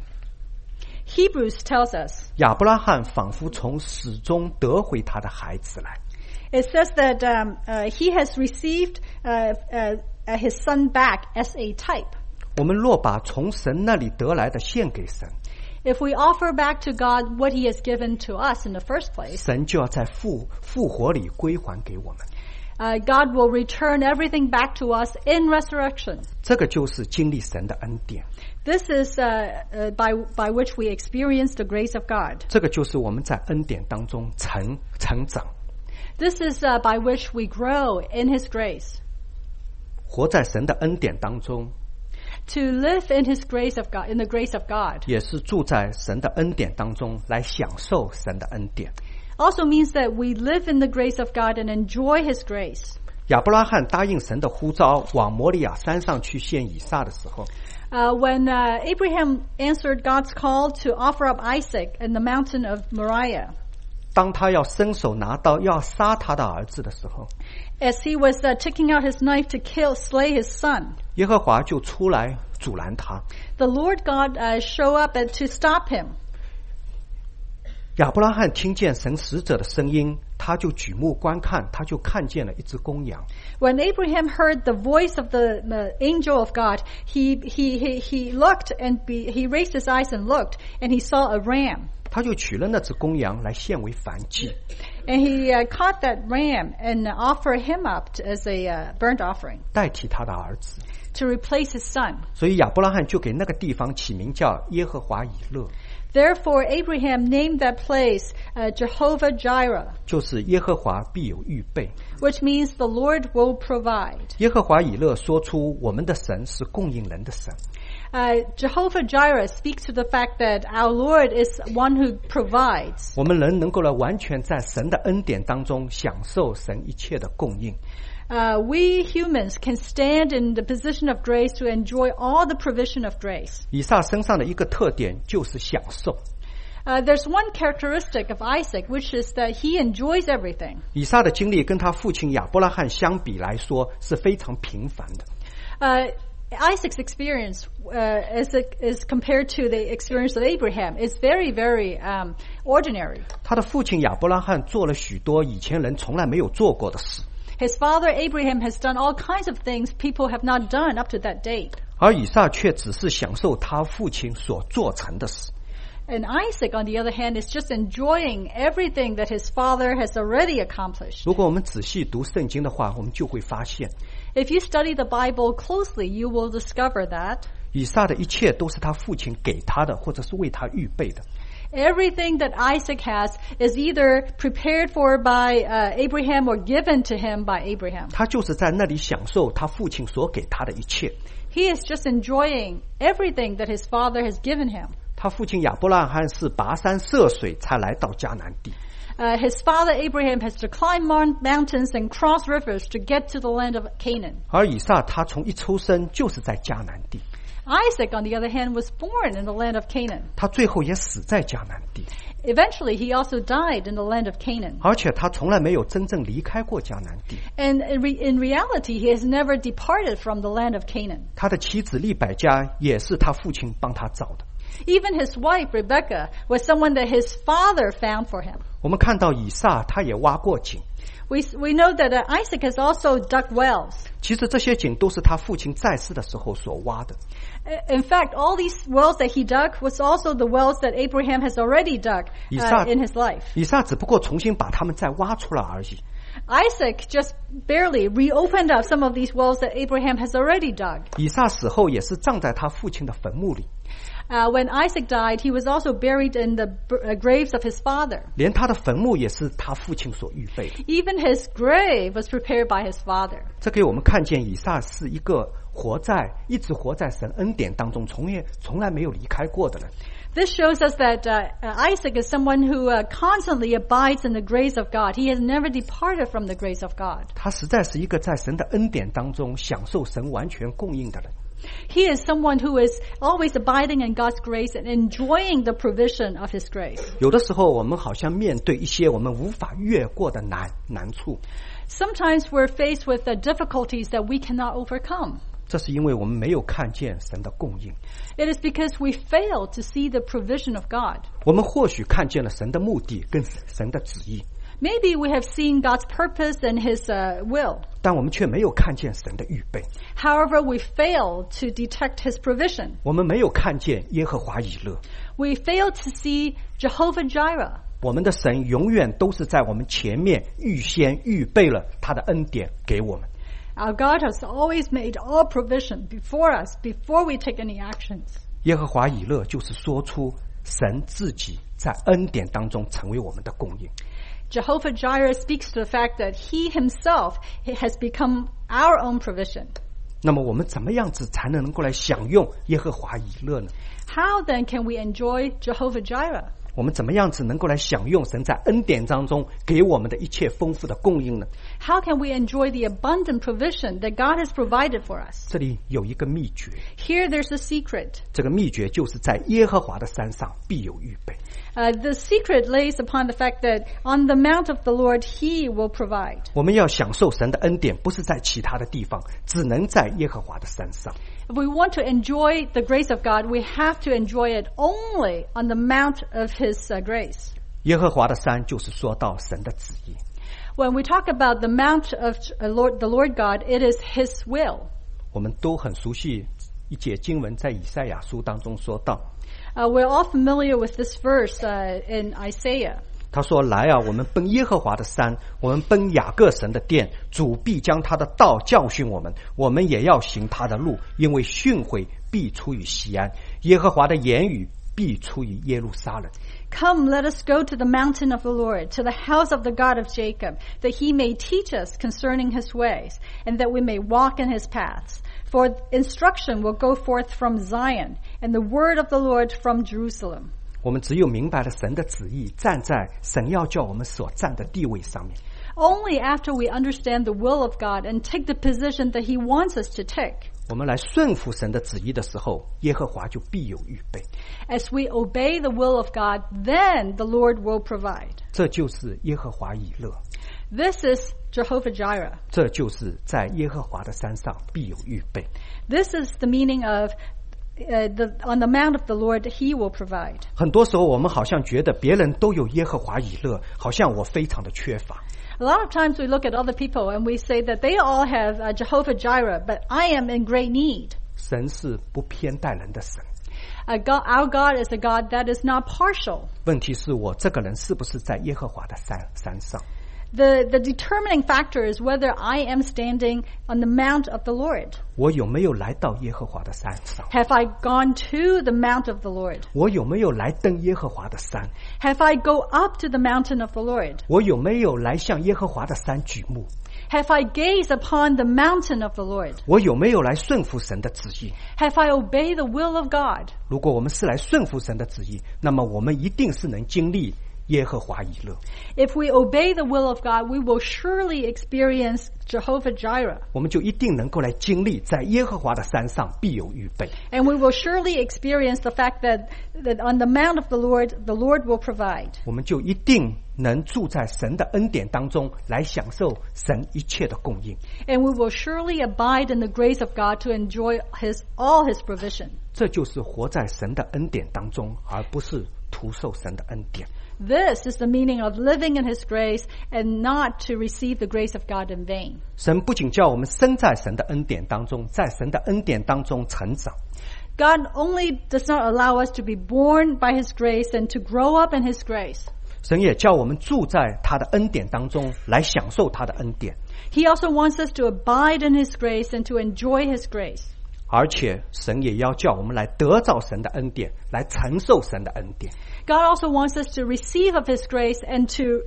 Hebrews tells us, 亚伯拉罕仿佛从死中得回他的孩子来。 it says that he has received his son back as a type. 我们若把从神那里得来的献给神， If we offer back to God what He has given to us in the first place, 神就要在复活里归还给我们。 God will return everything back to us in resurrection. 这个就是经历神的恩典， This is by which we experience the grace of God. 这个就是我们在恩典当中成长， This is by which we grow in His grace. 活在神的恩典当中， To live in His grace of God, in the grace of God, 也是住在神的恩典当中来享受神的恩典。 also means that we live in the grace of God and enjoy His grace. 亚伯拉罕答应神的呼召，往摩利亚山上去献以撒的时候， When Abraham answered God's call to offer up Isaac in the mountain of Moriah, 当他要伸手拿刀要杀他的儿子的时候， as he was taking out his knife to slay his son, 耶和华就出来阻拦他。 the Lord God show up to stop him. 亚伯拉罕听见神使者的声音，他就举目观看，他就看见了一只公羊。 When Abraham heard the voice of the angel of God, he looked and he raised his eyes and looked, and he saw a ram. 他就取了那只公羊来献为燔祭。 And he caught that ram and offered him up as a burnt offering 代替他的儿子。 to replace his son. 所以亚伯拉罕就给那个地方起名叫耶和华以勒， Therefore, Abraham named that place Jehovah Jireh, 就是耶和华必有预备。 which means the Lord will provide. 耶和华以勒说出我们的神是供应人的神。 Jehovah Jireh speaks to the fact that our Lord is one who provides. 我们人能够完全在神的恩典当中享受神一切的供应。 We humans can stand in the position of grace to enjoy all the provision of grace. 以撒身上的一个特点就是享受。 There's one characteristic of Isaac, which is that he enjoys everything. 以撒的经历跟他父亲亚伯拉罕相比来说是非常平凡的。 Isaac's experience, is compared to the experience of Abraham, is very, very ordinary. 他的父亲亚伯拉罕做了许多以前人从来没有做过的事， His father Abraham has done all kinds of things people have not done up to that date. 而以撒却只是享受他父亲所做成的事。 And Isaac, on the other hand, is just enjoying everything that his father has already accomplished. 如果我们仔细读圣经的话，我们就会发现， If you study the Bible closely, you will discover that 以撒的一切都是他父亲给他的，或者是为他预备的。 everything that Isaac has is either prepared for by Abraham or given to him by Abraham. 他就是在那里享受他父亲所给他的一切。 He is just enjoying everything that his father has given him. 他父亲亚伯拉罕是跋山涉水才来到迦南地， His father Abraham has to climb mountains and cross rivers to get to the land of Canaan. 而以撒他从一出生就是在迦南地， Isaac, on the other hand, was born in the land of Canaan. 他最后也死在迦南地， Eventually, he also died in the land of Canaan. 而且他从来没有真正离开过迦南地。 And in reality, he has never departed from the land of Canaan. 他的妻子利百加也是他父亲帮他找的。 Even his wife, Rebekah, was someone that his father found for him. 我们看到以撒他也挖过井， We know that Isaac has also dug wells. 其实这些井都是他父亲在世的时候所挖的。 In fact, all these wells that he dug was also the wells that Abraham has already dug in his life. 以撒只不过重新把它们再挖出来而已。 Isaac just barely reopened up some of these wells that Abraham has already dug. 以撒死后也是葬在他父亲的坟墓里， When Isaac died, he was also buried in the graves of his father. 连他的坟墓也是他父亲所预备的。 Even his grave was prepared by his father. 这给我们看见以撒是一个一直活在神恩典当中，从来没有离开过的人。 This shows us that Isaac is someone who constantly abides in the grace of God. He has never departed from the grace of God. 他实在是一个在神的恩典当中享受神完全供应的人。 He is someone who is always abiding in God's grace and enjoying the provision of His grace. 有的时候我们好像面对一些我们无法越过的难处， Sometimes we're faced with the difficulties that we cannot overcome. 这是因为我们没有看见神的供应。 It is because we fail to see the provision of God. 我们或许看见了神的目的跟神的旨意， Maybe we have seen God's purpose and His will. 但我们却没有看见神的预备。 However, we fail to detect His provision. 我们没有看见耶和华以勒。 We fail to see Jehovah Jireh. 我们的神永远都是在我们前面预先预备了他的恩典给我们。 Our God has always made all provision before us, before we take any actions. 耶和华以勒就是说出神自己在恩典当中成为我们的供应。 Jehovah Jireh speaks to the fact that He Himself has become our own provision. 那么我们怎么样子才能够来享用耶和华以勒呢？ How then can we enjoy Jehovah Jireh? 我们怎么样子能够来享用神在恩典当中给我们的一切丰富的供应呢？ How can we enjoy the abundant provision that God has provided for us? 这里有一个秘诀， Here there's a secret. 这个秘诀就是在耶和华的山上必有预备。 The secret lays upon the fact that on the mount of the Lord He will provide. 我们要享受神的恩典，不是在其他的地方，只能在耶和华的山上。 If we want to enjoy the grace of God, we have to enjoy it only on the mount of His grace. 耶和华的山就是说到神的旨意。 When we talk about the mount of the Lord God, it is His will. 我们都很熟悉一节经文，在以赛亚书当中说到， We're all familiar with this verse in Isaiah. 他说：“来啊，我们奔耶和华的山，我们奔雅各神的殿。主必将他的道教训我们，我们也要行他的路，因为训诲必出于锡安，耶和华的言语必出于耶路撒冷。” Come, let us go to the mountain of the Lord, to the house of the God of Jacob, that he may teach us concerning his ways, and that we may walk in his paths. For instruction will go forth from Zion, and the word of the Lord from Jerusalem. 我们只有明白了神的旨意，站在神要叫我们所站的地位上面。 Only after we understand the will of God and take the position that he wants us to take, 我们来顺服神的旨意的时候，耶和华就必有预备。 as we obey the will of God, then the Lord will provide. 这就是耶和华以勒， This is Jehovah Jireh. 这就是在耶和华的山上必有预备。 This is the meaning of on the mount of the Lord, he will provide. 很多时候，我们好像觉得别人都有耶和华以勒，好像我非常的缺乏。 A lot of times we look at other people and we say that they all have Jehovah Jireh, but I am in great need. 神是不偏待人的神， Our God is a God that is not partial. 问题是我这个人是不是在耶和华的山上？ The determining factor is whether I am standing on the mount of the Lord. 我有没有来到耶和华的山上？ Have I gone to the mount of the Lord? 我有没有来登耶和华的山？ Have I go up to the mountain of the Lord? 我有没有来向耶和华的山举目？ Have I gazed upon the mountain of the Lord? 我有没有来顺服神的旨意？ Have I obeyed the will of God? 如果我们是来顺服神的旨意，那么我们一定是能经历耶和华以勒。 If we obey the will of God, we will surely experience Jehovah Jireh. 我们就一定能够来经历在耶和华的山上必有预备。 And we will surely experience the fact that on the mount of the Lord will provide. 我们就一定能住在神的恩典当中，来享受神一切的供应。 And we will surely abide in the grace of God to enjoy all his provision. 这就是活在神的恩典当中，而不是徒受神的恩典。 This is the meaning of living in his grace and not to receive the grace of God in vain. 神不仅叫我们生在神的恩典当中，在神的恩典当中成长， God only does not allow us to be born by his grace and to grow up in his grace. 神也叫我们住在他的恩典当中，来享受他的恩典。 He also wants us to abide in his grace and to enjoy his grace. 而且神也要叫我们来得着神的恩典，来承受神的恩典。 God also wants us to receive of his grace and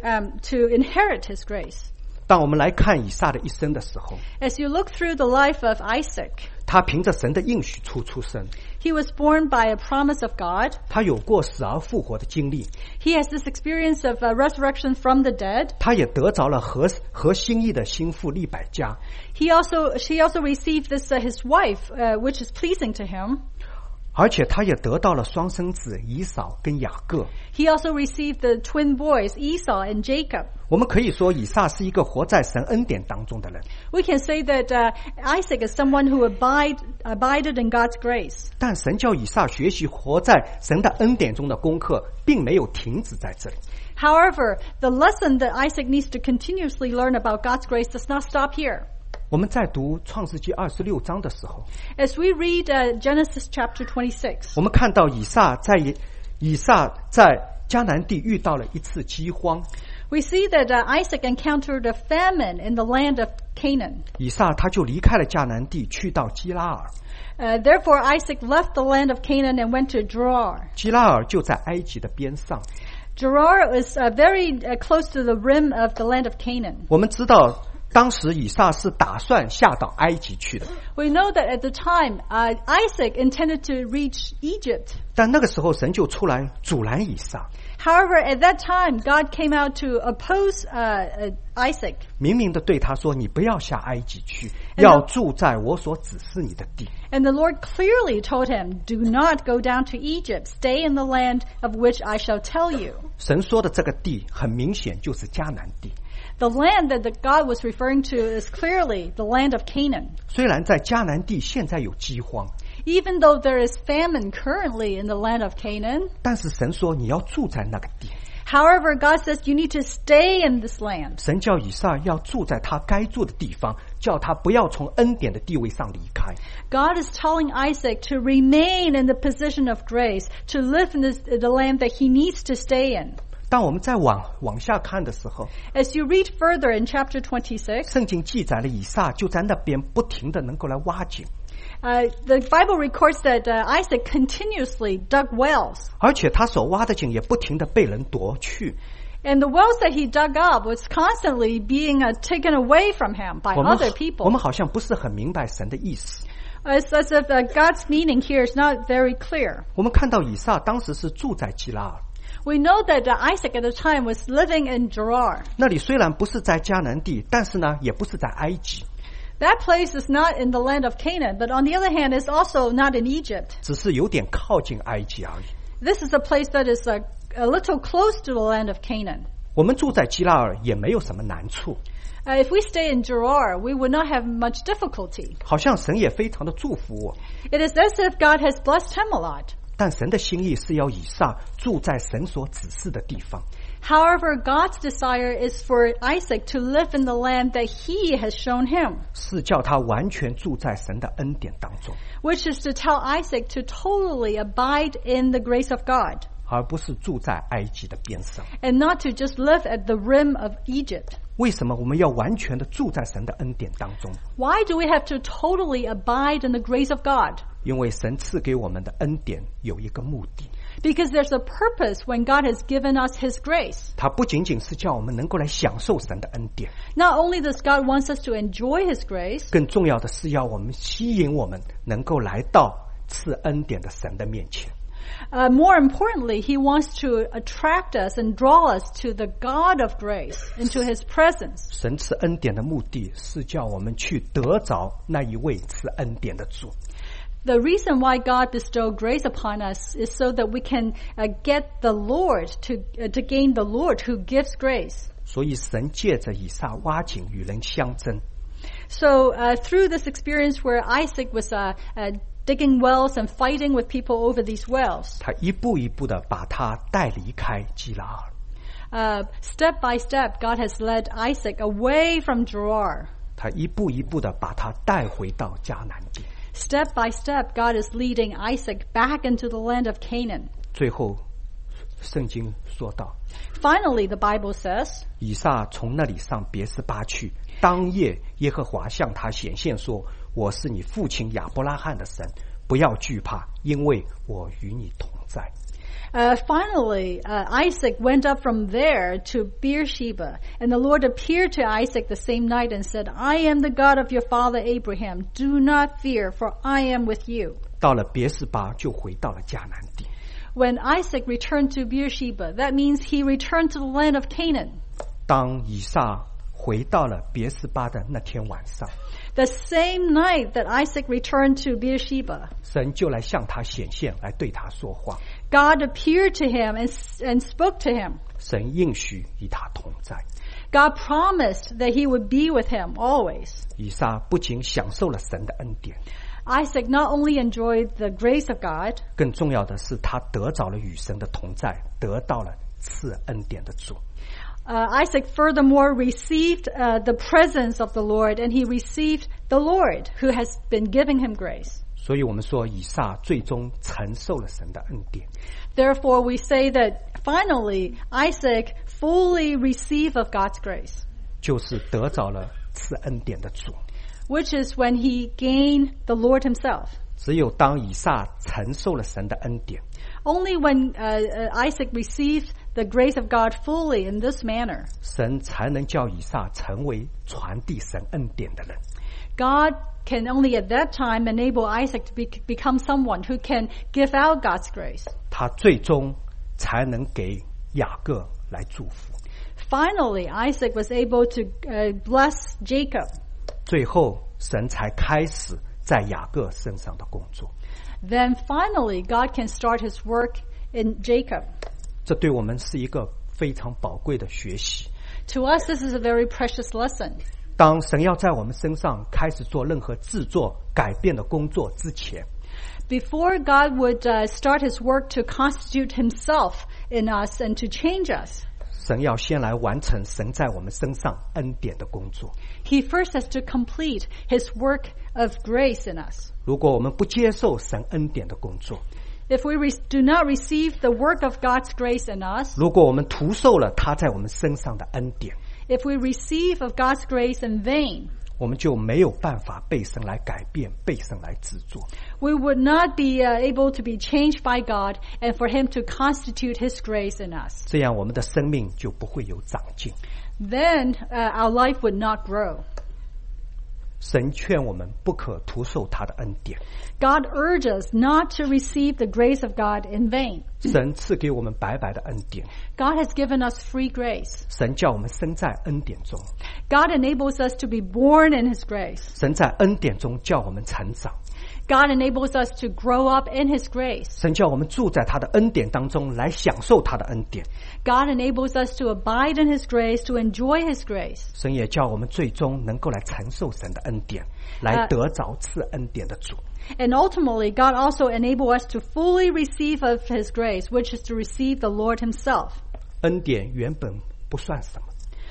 to inherit his grace. 当我们来看以撒的一生的时候， As you look through the life of Isaac, 他凭着神的应许出生， he was born by a promise of God. 他有过死而复活的经历， He has this experience of resurrection from the dead. 他也得着了合心意的心腹利百加， She also received this his wife, which is pleasing to him. 而且他也得到了双生子以扫跟雅各。 He also received the twin boys, Esau and Jacob. 我们可以说以撒是一个活在神恩典当中的人， We can say that Isaac is someone who abided in God's grace. 但神叫以撒学习活在神的恩典中的功课，并没有停止在这里。 However, the lesson that Isaac needs to continuously learn about God's grace does not stop here. 我们在读创世纪26章的时候， As we read Genesis chapter 26, 我们看到以撒在迦南地遇到了一次饥荒， we see that Isaac encountered a famine in the land of Canaan. 以撒他就离开了迦南地，去到基拉尔。 Therefore, Isaac left the land of Canaan and went to Gerar. 基拉尔就在埃及的边上。 Gerar was very close to the rim of the land of Canaan. 我们知道当时以撒是打算下到埃及去的， We know that at the time, Isaac intended to reach Egypt. 但那个时候神就出来阻拦以撒， However, at that time, God came out to oppose Isaac. 明明的对他说：“你不要下埃及去，要住在我所指示你的地。” And the Lord clearly told him, do not go down to Egypt. Stay in the land of which I shall tell you. 神说的这个地，很明显就是迦南地。 The land that God was referring to is clearly the land of Canaan. 虽然在迦南地现在有饥荒， Even though there is famine currently in the land of Canaan, 但是神说你要住在那个地。 however, God says you need to stay in this land. 神叫以撒要住在他该住的地方，叫他不要从恩典的地位上离开。 God is telling Isaac to remain in the position of grace, to live in the land that he needs to stay in. 当我们再往下看的时候， As you read further in chapter 26, 圣经记载了以撒就在那边不停的能够来挖井， the Bible records that Isaac continuously dug wells. 而且他所挖的井也不停的被人夺去。 And the wells that he dug up was constantly being taken away from him by 我们 other 我 people. 们好像不是很明白神的意思。 It's as if God's meaning here is not very clear. 我们看到以撒当时是住在基拉尔， We know that Isaac at the time was living in Gerar. 那里虽然不是在迦南地，但是呢，也不是在埃及， That place is not in the land of Canaan, but on the other hand, it's also not in Egypt. 只是有点靠近埃及而已。 This is a place that is a little close to the land of Canaan. 我们住在基拉尔也没有什么难处， If we stay in Gerar, we would not have much difficulty. 好像神也非常的祝福我。 It is as if God has blessed him a lot. 但神的心意是要以撒住在神所指示的地方， However, God's desire is for Isaac to live in the land that he has shown him, 是叫他完全住在神的恩典当中， which is to tell Isaac to totally abide in the grace of God 而不是住在埃及的边上。 and not to just live at the rim of Egypt. 为什么我们要完全的住在神的恩典当中？ Why do we have to totally abide in the grace of God? 因为神赐给我们的恩典有一个目的， Because there's a purpose when God has given us his grace. 它不仅仅是叫我们能够来享受神的恩典， Not only does God want us to enjoy his grace, 更重要的是要我们吸引我们能够来到赐恩典的神的面前。 more importantly, he wants to attract us and draw us to the God of grace, into his presence. 神赐恩典的目的是叫我们去得着那一位赐恩典的主。 The reason why God bestowed grace upon us is so that we can get the Lord to gain the Lord who gives grace. 所以神借着以撒挖井与人相争， So through this experience where Isaac was digging wells and fighting with people over these wells, 他一步一步的把他带离开基拉尔， step by step, God has led Isaac away from Gerar. 他一步一步的把他带回到迦南地。 Step by step, God is leading Isaac back into the land of Canaan. 最后，圣经说道， Finally, the Bible says, 以撒从那里上别是巴去，当夜耶和华向他显现说：“我是你父亲亚伯拉罕的神，不要惧怕，因为我与你同在。” Finally, Isaac went up from there to Beersheba, and the Lord appeared to Isaac the same night and said, I am the God of your father Abraham. Do not fear, for I am with you. 到了别是巴，就回到了迦南地。 When Isaac returned to Beersheba, that means he returned to the land of Canaan. 当以撒回到了别是巴的那天晚上， The same night that Isaac returned to Beersheba, 神就来向他显现，来对他说话。 God appeared to him and spoke to him. 神应许与他同在。 God promised that he would be with him always. 以撒不仅享受了神的恩典， Isaac not only enjoyed the grace of God, 更重要的是他得着了与神的同在，得到了赐恩典的主。 Isaac furthermore received the presence of the Lord, and he received the Lord who has been giving him grace. 所以我们说，以撒最终承受了神的恩典。 Therefore, we say that finally Isaac fully received of God's grace, 就是得着了赐恩典的主。 which is when he gained the Lord himself. 只有当以撒承受了神的恩典， Only when Isaac received the grace of God fully in this manner, 神才能叫以撒成为传递神恩典的人。 God can only at that time enable Isaac to become someone who can give out God's grace. 他最终才能给雅各来祝福。 Finally, Isaac was able to bless Jacob. 最后，神才开始在雅各身上的工作。 Then finally, God can start his work in Jacob. 这对我们是一个非常宝贵的学习。 To us, this is a very precious lesson. 当神要在我们身上开始做任何制作、改变的工作之前， Before God would start his work to constitute himself in us and to change us, 神要先来完成神在我们身上恩典的工作。 he first has to complete his work of grace in us. 如果我们不接受神恩典的工作， If we do not receive the work of God's grace in us, 如果我们徒受了他在我们身上的恩典， if we receive of God's grace in vain, 我们就没有办法被神来改变，被神来制作。 we would not be able to be changed by God and for Him to constitute His grace in us. 这样我们的生命就不会有长进。 Then our life would not grow. 神劝我们不可徒受他的恩典， God urges not to receive the grace of God in vain. 神赐给我们白白的恩典， God has given us free grace. 神叫我们生在恩典中， God enables us to be born in His grace. 神在恩典中叫我们成长， God enables us to grow up in His grace. 神叫我们住在他的恩典当中来享受他的恩典， God enables us to abide in His grace, to enjoy His grace. 神也叫我们最终能够来承受神的恩典，来得着赐恩典的主。 And ultimately, God also enables us to fully receive of His grace, which is to receive the Lord Himself. 恩典原本不算什么，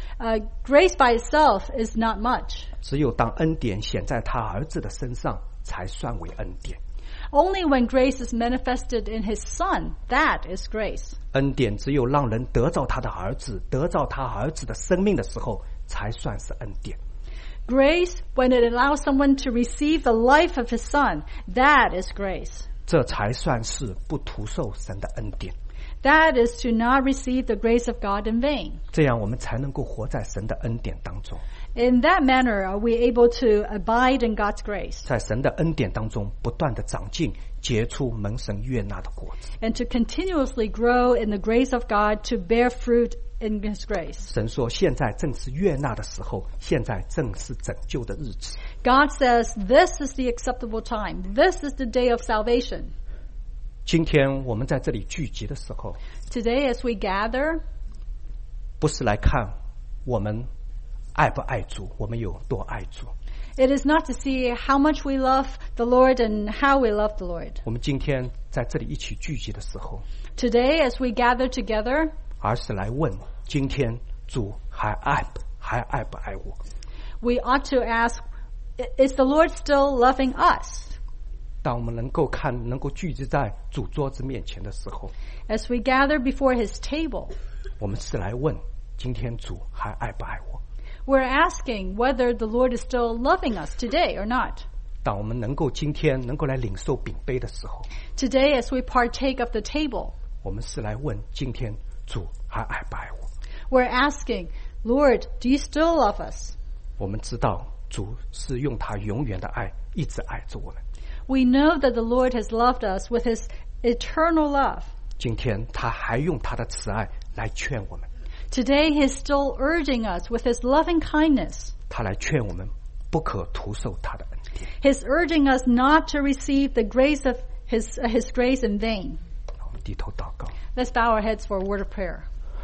Grace by itself is not much. 只有当恩典显在他儿子的身上，才算为恩典。 Only when grace is manifested in His Son, that is grace. 恩典只有让人得着他的儿子，得着他儿子的生命的时候，才算是恩典。 Grace, when it allows someone to receive the life of His Son, that is grace. 这才算是不徒受神的恩典。 That is to not receive the grace of God in vain. 这样我们才能够活在神的恩典当中， In that manner, are we able to abide in God's grace 在神的恩典当中不断的长进，结出蒙神悦纳的果子。 and to continuously grow in the grace of God to bear fruit in His grace. 神说，现在正是悦纳的时候，现在正是拯救的日子。 God says, this is the acceptable time. This is the day of salvation. 今天我们在这里聚集的时候， Today, as we gather, 不是来看我们爱不爱主，我们有多爱主。 it is not to see how much we love the Lord and how we love the Lord. 我们今天在这里一起聚集的时候， Today, as we gather together, 而是来问：今天主还爱不爱我？ we ought to ask, is the Lord still loving us? 当我们能够聚集在主桌子面前的时候， As we gather before His table, 我们是来问：今天主还爱不爱我？ we're asking whether the Lord is still loving us today or not. 当我们今天能够来领受饼杯的时候， Today, as we partake of the table, 我们是来问：今天主还爱不爱我？ we're asking, Lord, do you still love us? 我们知道主是用他永远的爱一直爱着我们。 We know that the Lord has loved us with His eternal love. 今天他还用他的慈爱来劝我们， Today, He's still urging us with His loving kindness. 他来劝我们不可徒受他的恩典。 He's urging us not to receive the grace of His grace in vain. 我们低头祷告。 Let's bow our heads for a word of prayer.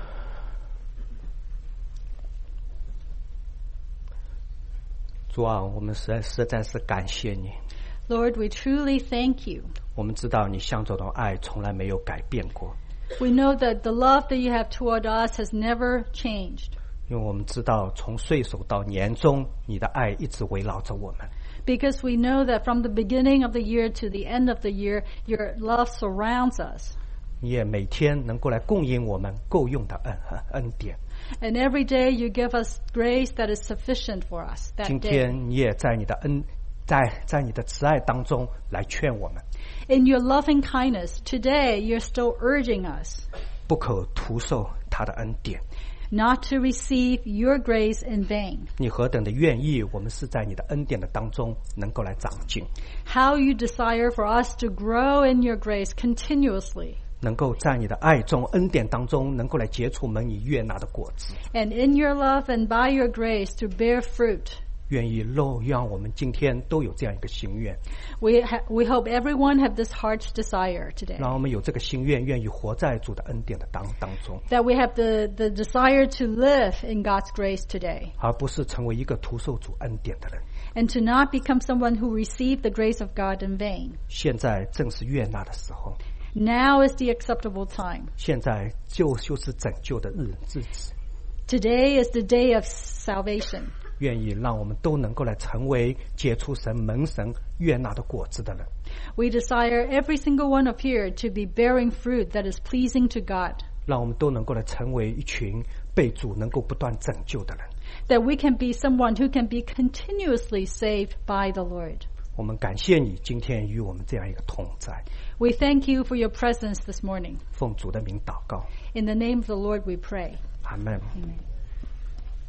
主啊，我们实在是感谢你。 Lord, we truly thank you. 我们知道你向着的爱从来没有改变过， We know that the love that you have toward us has never changed. 因为我们知道从岁首到年终，你的爱一直围绕着我们。 Because we know that from the beginning of the year to the end of the year, your love surrounds us. 你也每天能够来供应我们够用的恩典。 And every day you give us grace that is sufficient for us 今 that day. 天你也在你的在你的慈爱当中来劝我们， In your loving kindness, today you're still urging us 不可徒受他的恩典。 not to receive your grace in vain. 你何等的愿意，我们是在你的恩典的当中能够来长进， How you desire for us to grow in your grace continuously. 能够在你的爱中、恩典当中，能够来结出蒙你悦纳的果子。 And in your love and by your grace to bear fruit. 愿意让我们今天都有这样一个心愿， We hope everyone have this heart's desire today. 让我们有这个心愿，愿意活在主的恩典的当中， That we have the desire to live in God's grace today. 而不是成为一个徒受主恩典的人。 And to not become someone who received the grace of God in vain. 现在正是悦纳的时候， Now is the acceptable time. 现在就是拯救的日子。 Today is the day of salvation. 愿意让我们都能够来成为结出神蒙神悦纳的果子的人。 We desire every single one of here to be bearing fruit that is pleasing to God. 让我们都能够来成为一群被主能够不断拯救的人。 That we can be someone who can be continuously saved by the Lord. 我们感谢你今天与我们这样一个同在。 We thank you for your presence this morning. 奉主的名祷告。 In the name of the Lord we pray. 阿们。 Amen.